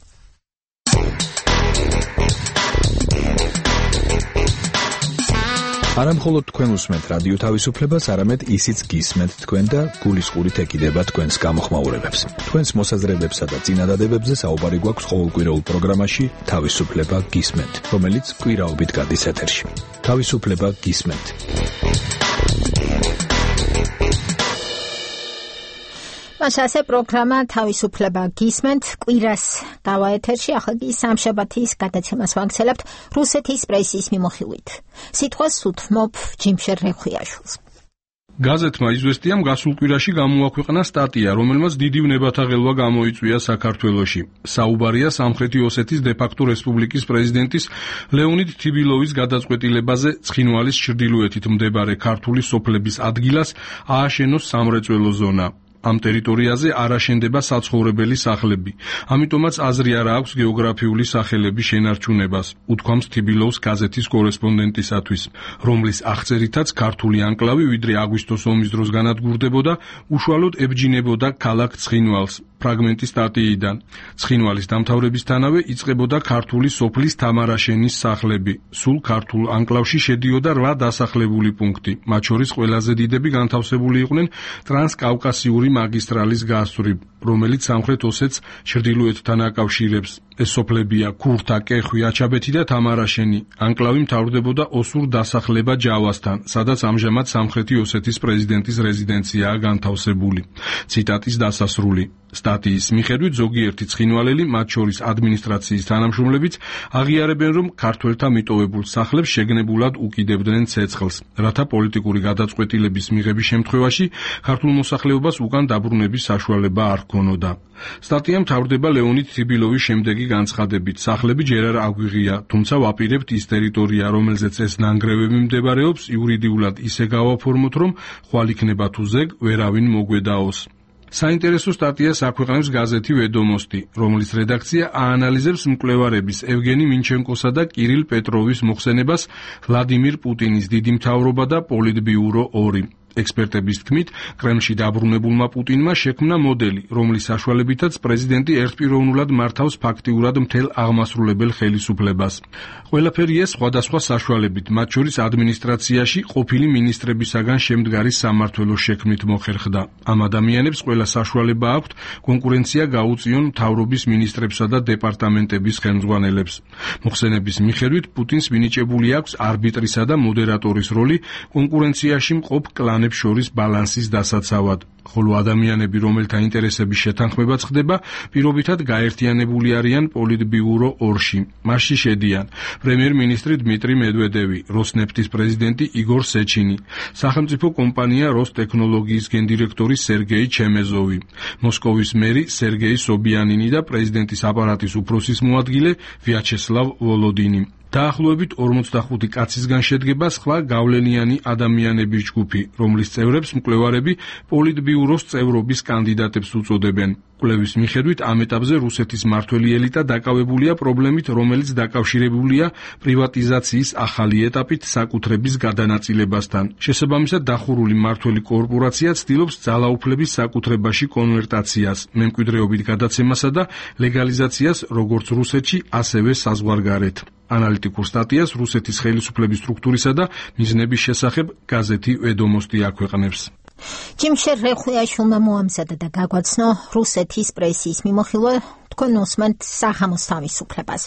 არა მხოლოდ თქვენ უსმენთ რადიო თავისუფლებას, არამედ ისიც გისმენთ თქვენ და გულისყურით ეკიდება თქვენს გამოხმაურებებს. თქვენს მოსაზრებებსა და წინადადებებზე საუბარი გვაქვს ყოველკვირეულ პროგრამაში თავისუფლება გისმენთ, რომელიც კვირაობით გადის ეთერში. თავისუფლება გისმენთ. მასაზე პროგრამა თავისუფლება გისმენთ კვირას დავა ეთერში. ახლა კი სამშაბათის გადაცემას ვაგრძელებთ რუსეთის პრესის მიმოხილვით. სიტყვას უთმობ ჯიმშერ რეხვიაშვილს. გაზეთმა იზვესტიამ გასულ კვირაში გამოაქვეყნა სტატია, რომელმაც დიდი ვნებათა ღელვა გამოიწვია საქართველოში. საუბარია სამხრეთი ოსეთის დე-ფაქტო რესპუბლიკის პრეზიდენტის ლეონიდ თიბილოვის გადაწყვეტილებაზე ცხინვალის ჩრდილოეთით მდებარე ქართული სოფლების ადგილას ააშენოს სამრეწველო ზონა. ამ ტერიტორიაზე არ აშენდება საცხოვრებელი სახლები. ამიტომაც აზრი არ აქვს გეოგრაფიული სახელების შენარჩუნებას, უთქვამს თიბილოვის გაზეთის კორესპონდენტისათვის, რომლის აღწერითაც ქართული ანკლავი ვიდრე აგვისტოს ომის დროს განადგურდებოდა, უშუალოდ ებჯინებოდა ქალაქ ცხინვალს. ფრაგმენტი სტატიიდან. ცხინვალის დამთავრებისთანავე იწყებოდა ქართული სოფლის თამარაშენის სახლები. სულ ქართულ ანკლავში შედიოდა რვა დასახლებული პუნქტი. მათ შორის ყველაზე დიდები განთავსებული იყვნენ ტრანსკავკასიური მაგისტრალის გასწვრივ, რომელიც სამხრეთ ოსეთს ჩრდილოეთთან აკავშირებს. ეს სოფლებია ქურთა, კეხვი, აჩაბეთი და თამარაშენი. ანკლავი მთავრდებოდა ოსურ დასახლება ჯავასთან, სადაც ამჟამად სამხრეთი ოსეთის პრეზიდენტის რეზიდენციაა განთავსებული. ციტატის დასასრული. სტატიის მიხედვით ზოგიერთი ცხინვალელი, მათ შორის ადმინისტრაციის თანამშრომლებიც, აღიარებენ, რომ ქართველთა მიტოვებულ სახლებს შეგნებულად უკიდებდნენ ცეცხლს, რათა პოლიტიკური გადაწყვეტილების მიღების შემთხვევაში ქართულ მოსახლეობას უკან დაბრუნების საშუალება არ ჰქონოდა. სტატია მთავრდება ლეონიდ თიბილოვის შემდეგი განცხადებით: სახლები ჯერ არ აგვიღია, თუმცა ვაპირებთ ის ტერიტორია, რომელზეც ეს ნანგრევები მდებარეობს, იურიდიულად ისე გავაფორმოთ, რომ ხვალ იქნება თუ ზეგ ვერავინ მოგვედაოს. საინტერესო სტატიას აქვეყნებს გაზეთი ვედომოსტი, რომლის რედაქცია აანალიზებს მკვლევარების ევგენი მინჩენკოსა და კირილ პეტროვის მოხსენებას ვლადიმირ პუტინის დიდი მთავრობა და პოლიტბიურო ორი. ექსპერტების თქმით, კრემლში დაბრუნებულმა პუტინმა შექმნა მოდელი, რომლის საშუალებითაც პრეზიდენტი ერთპიროვნულად მართავს ფაქტიურად მთელ აღმასრულებელ ხელისუფლებას. ყველაფერი ეს სხვადასხვა საშუალებით, მათ შორის ადმინისტრაციაში ყოფილი მინისტრებისაგან შემდგარი სამმართველოს შექმნით მოხერხდა. ამ ადამიანებს ყველა საშუალება აქვთ კონკურენცია გაუწიონ მთავრობის მინისტრებსა და დეპარტამენტების ხელმძღვანელებს. მოხსენების მიხედვით, პუტინს მინიჭებული აქვს არბიტრისა და მოდერატორის როლი კონკურენციაში მყოფ კლანებს შორის ბალანსის დასაცავად. ხოლო ადამიანები, რომელთა ინტერესების შეთანხმებაც ხდება, პირობითად გაერთიანებული არიან პოლიტბიურო ორში. მასში შედიან პრემიერ-მინისტრი დმიტრი მედვედევი, როსნეფტის პრეზიდენტი იგორ სეჩინი, სახელმწიფო კომპანია როსტექნოლოგიის გენდირექტორი სერგეი ჩემეზოვი, მოსკოვის მერი სერგეი სობიანინი და პრეზიდენტის აპარატის უფროსის მოადგილე ვიაჩესლავ ვოლოდინი. დაახლოებით ორმოცდახუთი კაცისგან შედგება სხვა გავლენიანი ადამიანების ჯგუფი, რომლის წევრებს მკვლევარები პოლიტბიუროს წევრობის კანდიდატებს უწოდებენ. კვლევის მიხედვით ამ ეტაპზე რუსეთის მმართველი ელიტა დაკავებულია პრობლემით, რომელიც დაკავშირებულია პრივატიზაციის ახალი ეტაპით საკუთრების გადანაწილებასთან. შესაბამისად, დახურული მმართველი კორპორაცია ცდილობს ძალაუფლების საკუთრებაში კონვერტაციას, მემკვიდრეობით გადაცემასა და ლეგალიზაციას როგორც რუსეთში, ასევე საზღვარგარეთ. ანალიტიკურ სტატიას რუსეთის ხელისუფლების სტრუქტურისა და მიზნების შესახებ გაზეთი ვედომოსტი აქვეყნებს. ჯიმშერ რეხუიაშვილმა მოამზადა და გაგვაცნო რუსეთის პრესის მიმოხილვა, თქვენ უსმენთ საღამოს თავისუფლებას.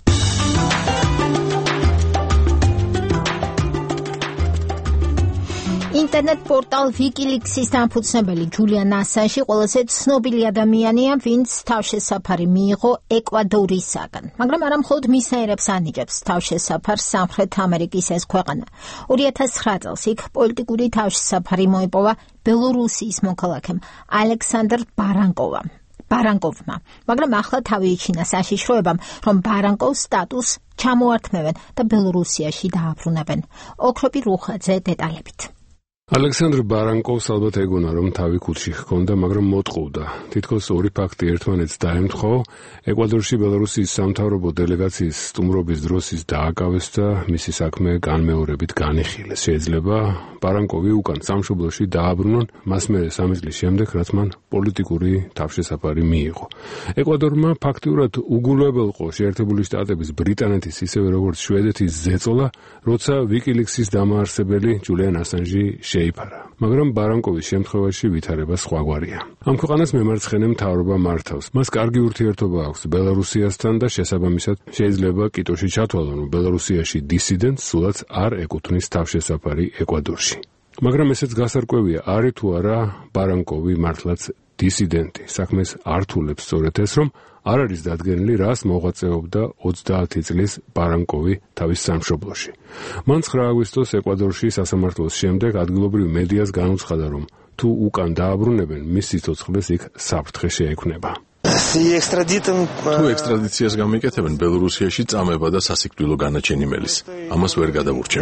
ინტერნეტ პორტალ ვიკილიქსის დამფუძნებელი ჯულიან ასანჟი ყველაზე ცნობილი ადამიანია, ვინც თავშესაფარი მიიღო ეკვადორისაგან, მაგრამ არა მხოლოდ მისნაირებს ანიჭებს თავშესაფარს სამხრეთ ამერიკის ეს ქვეყანა. ორი ათას ცხრა წელს იქ პოლიტიკური თავშესაფარი მოიპოვა ბელორუსიის მოქალაქემ ალექსანდრ ბარანკოვამ. ბარანკოვმა, მაგრამ ახლა თავი იჩინა საშიშროებამ, რომ ბარანკოვს სტატუსს ჩამოართმევენ და ბელორუსიაში დააბრუნებენ. ოქროპი რუხაძე დეტალებით. ალექსანდრ ბარანკოვს ალბათ ეგონა, რომ თავი ქუდში ჰქონდა, მაგრამ მოტყუდა. თითქოს ორი ფაქტი ერთმანეთს დაემთხო. ეკვადორში ბელორუსიის სამთავრობო დელეგაციის სტუმრობის დროს ის დააკავეს და მისი საქმე განმეორებით განიხილეს. შეიძლება ბარანკოვი უკან სამშობლოში დააბრუნონ მას მერე სამი წლის შემდეგ, რაც მან პოლიტიკური თავშესაფარი მიიღო. ეკვადორმა ფაქტიურად უგულებელყო შეერთებული შტატების, ბრიტანეთის, ისევე როგორც შვედეთის ზეწოლა, როცა ვიკილიქსის დამაარსებელი ჯულიან ასანჟი შეიფარა. მაგრამ ბარანკოვის შემთხვევაში ვითარება სხვაგვარია. ამ ქვეყანას მემარცხენე მთავრობა მართავს. მას კარგი ურთიერთობა აქვს ბელორუსიასთან და შესაბამისად შეიძლება კიტოში ჩათვალონ, რომ ბელორუსიაში დისიდენტს სულაც არ ეკუთვნის თავშესაფარი ეკვადორში. მაგრამ ესეც გასარკვევია, არის თუ არა ბარანკოვი მართლაც დისიდენტი. საქმეს არ თულებს სწორედ ეს, რომ არ არის დადგენილი, რას მოღვაწეობდა ოცდაათი წლის ბარანკოვი თავის სამშობლოში. მან ცხრა აგვისტოს ეკვადორში სასამართლოს შემდეგ ადგილობრივ მედიას განუცხადა, რომ თუ უკან დააბრუნებენ, მის სიცოცხლეს იქ საფრთხე შეექმნება. თუ ექსტრადიციას გამიკეთებენ, ბელორუსიაში წამება და სასიკვდილო განაჩენი მელის. ამას ვერ გადავურჩევი.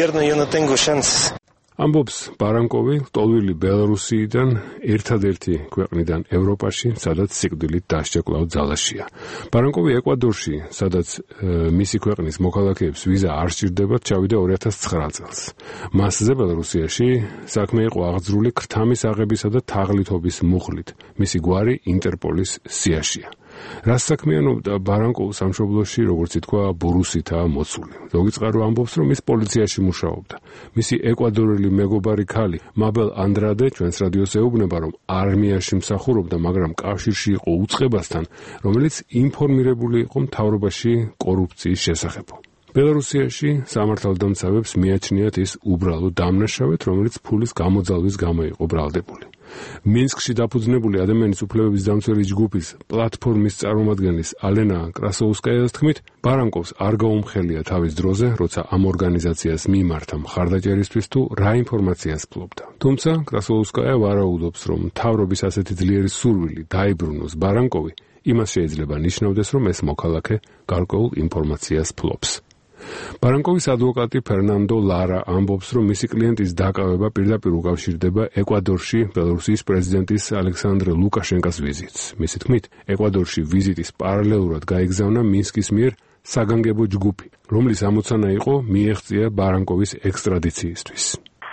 ამბობს ბარანკოვი, ლტოლვილი ბელორუსიიდან ერთადერთი ქვეყნიდან ევროპაში, სადაც სიკვდილით დასჯა კვლავ ძალაშია. ბარანკოვი ეკვადორში, სადაც e, მისი ქვეყნის მოქალაქეებს ვიზა არ სჭირდებათ, ჩავიდა ორი ათას ცხრა წელს. მასზე ბელორუსიაში საქმე იყო აღძრული ქრთამის აღებისა და თაღლითობის მუხლით. მისი გვარი ინტერპოლის სიაშია. რას საქმიანობდა ბარანკოვ სამშობლოში, როგორც ითქვა, ბურუსითაა მოცული. ზოგი წყარო ამბობს, რომ ის პოლიციაში მუშაობდა. მისი ეკვადორელი მეგობარი ქალი, მაბელ ანდრადე, ჩვენს რადიოს ეუბნება, რომ არმიაში მსახურობდა, მაგრამ კავშირში იყო უწყებასთან, რომელიც ინფორმირებული იყო მთავრობაში კორუფციის შესახებ. ბელორუსიაში სამართალდამცავებს მიაჩნიათ ის უბრალო დამნაშავედ, რომელიც ფულის გამოძალვის გამო იყო ბრალდებული. მინსკში დაფუძნებული ადამიანის უფლებების დამცველი ჯგუფის პლატფორმის წარმომადგენლის ალენა კრასოუსკაიას თქმით, ბარანკოვს არ გაუმხელია თავის დროზე, როცა ამ ორგანიზაციას მიმართა მხარდაჭერისთვის თუ რა ინფორმაციას ფლობდა. თუმცა კრასოუსკაია ვარაუდობს, რომ მთავრობის ასეთი ძლიერი სურვილი დაიბრუნოს ბარანკოვი, იმას შეიძლება ნიშნავდეს, რომ ეს მოქალაქე გარკვეულ ინფორმაციას ფლობს. ბარანკოვის ადვოკატი ფერნანდო ლარა ამბობს, რომ მისი კლიენტის დაკავება პირდაპირ უკავშირდება ეკვადორში ბელორუსიის პრეზიდენტის ალექსანდრ ლუკაშენკას ვიზიტს. მისი თქმით, ეკვადორში ვიზიტის პარალელურად გაიგზავნა მინსკის მიერ საგანგებო ჯგუფი, რომლის ამოცანა იყო მიეღწია ბარანკოვის ექსტრადიციისთვის.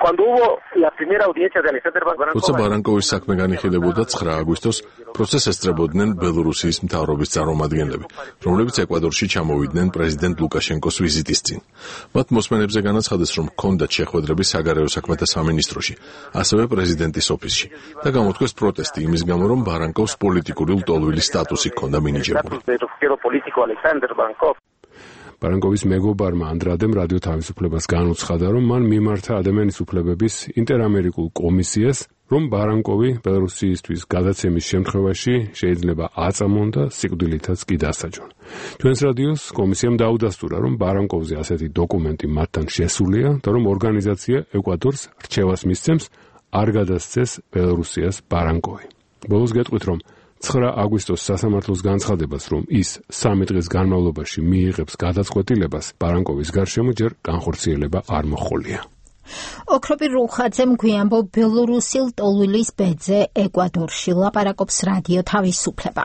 როცა ბარანკოვის საქმე განიხილებოდა ცხრა აგვისტოს, პროცესს ესწრებოდნენ ბელორუსიის მთავრობის წარმომადგენლები, რომლებიც ეკვადორში ჩამოვიდნენ პრეზიდენტ ლუკაშენკოს ვიზიტის წინ. მათ მოსმენებზე განაცხადეს, რომ ჰქონდათ შეხვედრები საგარეო საქმეთა სამინისტროში, ასევე პრეზიდენტის ოფისში და გამოთქვეს პროტესტი იმის გამო, რომ ბარანკოვს პოლიტიკური ლტოლვილის სტატუსი ჰქონდა მინიჭებული. ბარანკოვის მეგობარმა ანდრადემ რადიო თავისუფლებას განუცხადა, რომ მან მიმართა ადამიანის უფლებების ინტერამერიკულ კომისიას, რომ ბარანკოვი ბელორუსიისთვის გადაცემის შემთხვევაში შეიძლება აწამონ და სიკვდილითაც კი დასაჯონ. ჩვენს რადიოს კომისიამ დაუდასტურა, რომ ბარანკოვზე ასეთი დოკუმენტი მათთან შესულია და რომ ორგანიზაცია ეკვადორს რჩევას მისცემს არ გადასცეს ბელორუსიას ბარანკოვი. ბოლოს გეტყვით, რომ ცხრა აგვისტოს სასამართლოს განცხადებას, რომ ის სამი დღის განმავლობაში მიიღებს გადაწყვეტილებას, ბარანკოვის გარშემო ჯერ განხორციელება არ მოჰყოლია. ოქროპი რუხაძემ გვიანბო ბელორუსილ ტოლვილის ბედზე ეკვადორში ლაპარაკობს რადიო თავისუფლება.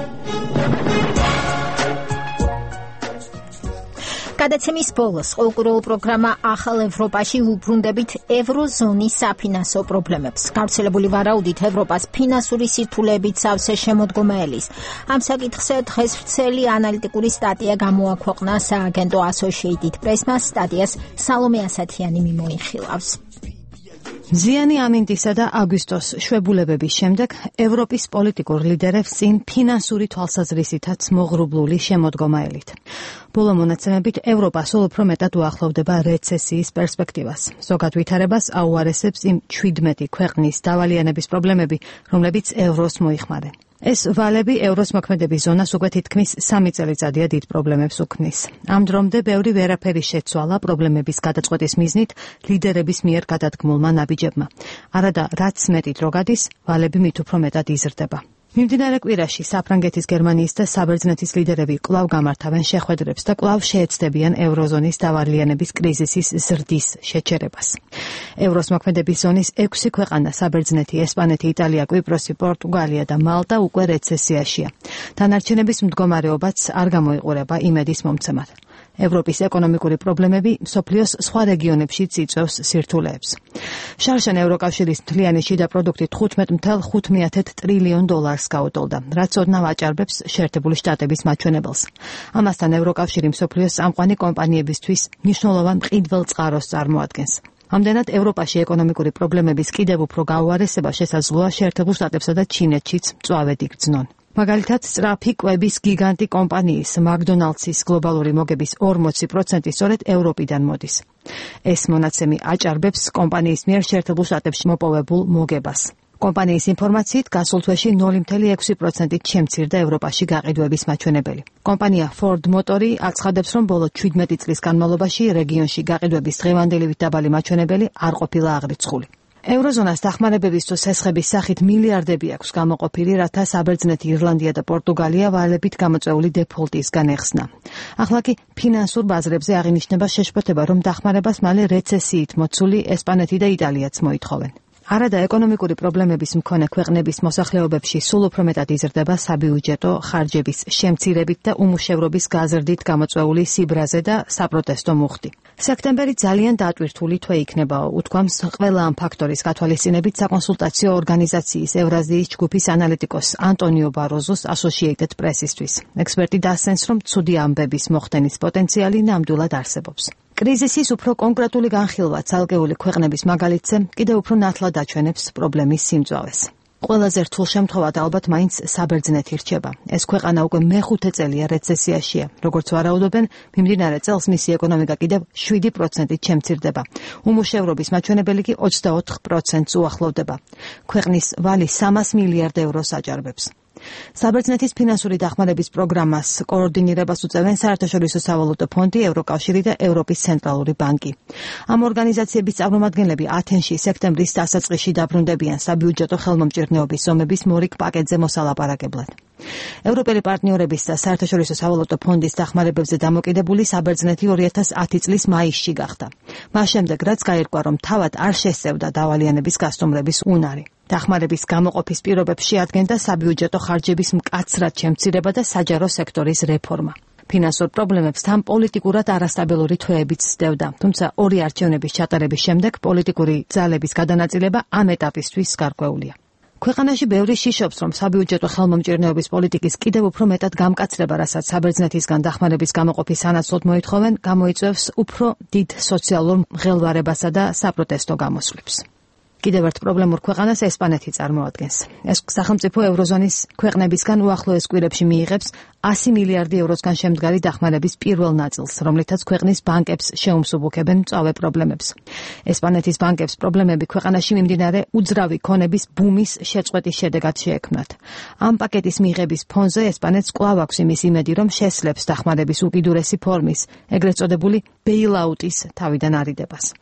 გადაცემის ბოლოს ყოველკვირეულ პროგრამა ახალ ევროპაში უბრუნდებით ევროზონის საფინანსო პრობლემებს. გავრცელებული ვარაუდით ევროპას ფინანსური სირთულეებით სავსე შემოდგომაელის. ამ საკითხზე დღეს ვრცელი ანალიტიკური სტატია გამოაქვეყნა სააგენტო Associated Press-მა. სტატიას სალომე ასათიანი მიმოიხილავს. ზიანი ამინდისა და აგვისტოს შვებულებების შემდეგ ევროპის პოლიტიკურ ლიდერებს წინ ფინანსური თვალსაზრისითაც მოღრუბლული შემოდგომაელით. ბოლო მონაცემებით ევროპა სულ უფრო მეტად უახლოვდება რეცესიის პერსპექტივას. ზოგად ვითარებას აუარესებს იმ ჩვიდმეტი ქვეყნის დავალიანების პრობლემები, რომლებიც ევროს მოიხმარენ. ეს ვალები ევროს მოქმედების ზონას უკვე თითქმის სამი წელიწადია დიდ პრობლემებს უქმნის. ამ დრომდე ბევრი ვერაფერი შეცვალა პრობლემების გადაწყვეტის მიზნით ლიდერების მიერ გადადგმულმა ნაბიჯებმა. არადა რაც მეტი დრო გადის, ვალები მით უფრო მეტად იზრდება. მიმდინარე კვირაში საფრანგეთის, გერმანიის და საბერძნეთის ლიდერები კვლავ გამართავენ შეხვედრებს და კვლავ შეეცდებიან ევროზონის დავალიანების კრიზისის ზრდის შეჩერებას. ევროს მოქმედების ზონის ექვსი ქვეყანა საბერძნეთი, ესპანეთი, იტალია, კვიპროსი, პორტუგალია და მალტა უკვე რეცესიაშია. დანარჩენების მდგომარეობაც არ გამოიყურება იმედის მომცემად. ევროპის ეკონომიკური პრობლემები მსოფლიოს სხვა რეგიონებშიც იწვევს სირთულეებს. შარშან ევროკავშირის მთლიანი შიდა პროდუქტი თხუთმეტ ათეულ ხუთ ტრილიონ დოლარს გაუტოლდა, რაც ოდნავ აჭარბებს შეერთებული შტატების მაჩვენებელს. ამასთან ევროკავშირი მსოფლიოს წამყვანი კომპანიებისთვის მნიშვნელოვან მყიდველ წყაროს წარმოადგენს. ამდენად ევროპაში ეკონომიკური პრობლემების კიდევ უფრო გაუარესება შესაძლოა შეერთებულ შტატებსა და ჩინეთშიც მწვავედ იგრძნონ. მაგალითად, სწრაფი კვების გიგანტი კომპანიის მაკდონალდსის გლობალური მოგების ორმოცი პროცენტი სწორედ ევროპიდან მოდის. ეს მონაცემი აჭარბებს კომპანიის მიერ შეერთებულ შტატებში მოპოვებულ მოგებას. კომპანიის ინფორმაციით გასულ თვეში ნული ათეულ ექვსი პროცენტით შემცირდა ევროპაში გაყიდვების მაჩვენებელი. კომპანია Ford Motor აცხადებს, რომ ბოლო შვიდმეტი წლის განმავლობაში რეგიონში გაყიდვების დღევანდელი დაბალი მაჩვენებელი არ ყოფილა აღრიცხული. ევროზონას დახმარებების თუ სესხების სახით მილიარდები აქვს გამოყოფილი, რათა საბერძნეთი, ირლანდია და პორტუგალია ვალებით გამოწვეული დეფოლტისგან ეხსნა. ახლა კი ფინანსურ ბაზრებზე აღინიშნება შეშფოთება, რომ დახმარებას მალე რეცესიით მოცული ესპანეთი და იტალიაც მოითხოვენ. არადა ეკონომიკური პრობლემების მქონე ქვეყნების მოსახლეობებში სულ უფრო მეტად იზრდება საბიუჯეტო ხარჯების შემცირებით და უმუშევრობის გაზრდით გამოწვეული სიბრაზე და საპროტესტო მუხტი. სექტემბერი ძალიან დატვირთული თვე იქნებაო, უთქვამს ყველა ამ ფაქტორის გათვალისწინებით საკონსულტაციო ორგანიზაციის ევრაზიის ჯგუფის ანალიტიკოს ანტონიო ბაროზოს Associated Press-ისთვის. ექსპერტი დასცენს, რომ ცუდი ამბების მოხდენის პოტენციალი ნამდვილად არსებობს. კრიზისის უფრო კონკრეტული განხილვა ცალკეული ქვეყნების მაგალითზე კიდევ უფრო ნათლად აჩვენებს პრობლემის სიმწვავეს. ყველაზე რთულ შემთხვევად ალბათ მაინც საბერძნეთი რჩება. ეს ქვეყანა უკვე მეხუთე წელია რეცესიაშია. როგორც ვარაუდობენ, მიმდინარე წელს მისი ეკონომიკა კიდევ შვიდი პროცენტით შემცირდება. უმუშევრობის მაჩვენებელი კი ოცდაოთხ პროცენტს უახლოვდება. ქვეყნის ვალი სამას მილიარდ ევროს აჭარბებს. საბერძნეთის ფინანსური დახმარების პროგრამას კოორდინირებას უწევენ საერთაშორისო სავალუტო ფონდი, ევროკავშირი და ევროპის ცენტრალური ბანკი. ამ ორგანიზაციების წარმომადგენლები ათენში სექტემბრის დასაწყისში დაბრუნდებიან საბიუჯეტო ხელმომჭირნეობის ზომების მორიგ პაკეტზე მოსალაპარაკებლად. ევროპელი პარტნიორების და საერთაშორისო სავალუტო ფონდის დახმარებებზე დამოკიდებული საბერძნეთი ორი ათას ათი წლის მაისში გახდა. მას შემდეგ, რაც გაირკვა, რომ თავად არ შესწევდა დავალიანების გასტუმრების უნარი. დახმარების გამოყოფის პირობებს შეადგენდა საბიუჯეტო ხარჯების მკაცრად შემცირება და საჯარო სექტორის რეფორმა. ფინანსურ პრობლემებს თან პოლიტიკურად არასტაბილური თვეებიც სდევდა, თუმცა ორი არჩევნების ჩატარების შემდეგ პოლიტიკური ძალების გადანაწილება ამ ეტაპისთვის გარკვეულია. ქვეყანაში ბევრი შიშობს, რომ საბიუჯეტო ხელმომჭირნეობის პოლიტიკის კიდევ უფრო მეტად გამკაცრება, რასაც საბერძნეთისგან დახმარების გამოყოფის სანაცვლოდ მოითხოვენ, გამოიწვევს უფრო დიდ სოციალურ მღელვარებასა და საპროტესტო გამოსვლებს. კიდევ ერთ პრობლემურ ქვეყანას ესპანეთი წარმოადგენს. ეს სახელმწიფო ევროზონის ქვეყნებისგან უახლოეს კვირებში მიიღებს ასი მილიარდი ევროსგან შემდგარი დახმარების პირველ ნაწილს, რომლითაც ქვეყნის ბანკებს შეუმსუბუქებენ მწვავე პრობლემებს. ესპანეთის ბანკებს პრობლემები ქვეყანაში მიმდინარე უძრავი ქონების ბუმის შეწყვეტის შედეგად შეექმნათ. ამ პაკეტის მიღების ფონზე ესპანეთს კვლავ აქვს იმის იმედი, რომ შესძლებს დახმარების უკიდურესი ფორმის, ეგრეთ წოდებული ბეილაუტის თავიდან არიდებას.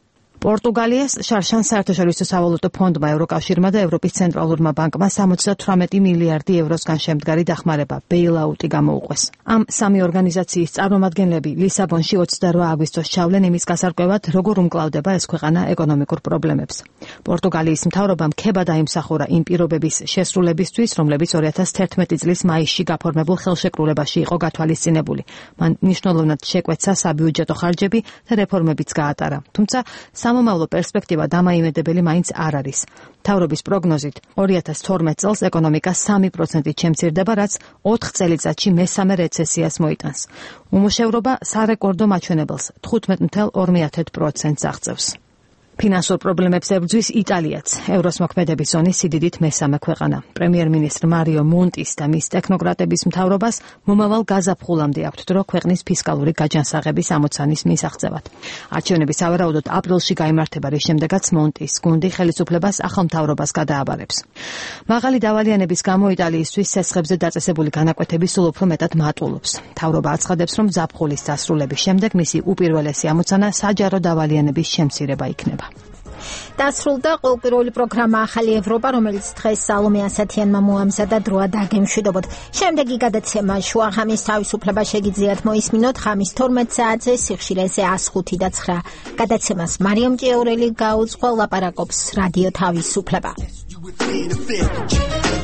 პორტუგალიას შარშან საერთაშორისო სავალუტო ფონდმა, ევროკავშირმა და ევროპის ცენტრალურმა ბანკმა სამოცდათვრამეტი მილიარდი ევროსგან შემდგარი დახმარება ბეილაუტი გამოუყვეს. ამ სამი ორგანიზაციის წარმომადგენლები ლისაბონში ოცდაოთხ აგვისტოს ჩავლენ იმის გასარკვევად, როგორ უმკლავდება ეს ქვეყანა ეკონომიკურ პრობლემებს. პორტუგალიის მთავრობამ ქება დაიმსახურა იმ პირობების შესრულებისთვის, რომლებიც ორი ათას თერთმეტი წლის მაისში გაფორმებულ ხელშეკრულებაში იყო გათვალისწინებული. მან მნიშვნელოვნად შეკვეცა საბიუჯეტო ხარჯები და რეფორმებიც გაატარა. თუმცა სამომავლო პერსპექტივა დამაიმედებელი მაინც არ არის. მთავრობის პროგნოზით ორი ათას თორმეტ წელს ეკონომიკა სამი პროცენტით შემცირდება, რაც ოთხ წელიწადში მესამე რეცესიას მოიტანს. უმუშევრობა სარეკორდო მაჩვენებელს თხუთმეტ ათეულ ორი პროცენტს აღწევს. ფინანსურ პრობლემებს ებრძვის იტალიაც, ევროს მოქმედების ზონის სიდიდით მესამე ქვეყანა. პრემიერ-მინისტრ მარიო მონტის და მის ტექნოკრატების მთავრობას მომავალ გაზაფხულამდე აქვთ დრო ქვეყნის ფისკალური გაჯანსაღების ამოცანის მისაღწევად. არჩევნები სავარაუდოდ აპრილში გაიმართება, რის შემდეგაც მონტის გუნდი ხელისუფლებას ახალ მთავრობას გადააბარებს. მაღალი დავალიანების გამო იტალიისთვის სესხებზე დაწესებული განაკვეთები სულ უფრო მეტად მატულობს. მთავრობა აცხადებს, რომ ზაფხულის დასრულების შემდეგ მისი უპირველესი ამოცანა საჯარო დავალიანების შემცირება იქნება. დასრულდა ყოველკვირეული პროგრამა ახალი ევროპა, რომელიც დღეს სალომე ასათიანმა მოამზადა დროა დაგემშვიდობოთ. შემდეგი გადაცემა შუაღამის თავისუფლება შეგიძლიათ მოისმინოთ ხამის თორმეტ საათზე სიხშირეზე ას ხუთი და ცხრა. გადაცემას მარიამ ჭიაურელი გაუძღვა, ლაპარაკობს რადიო თავისუფლება.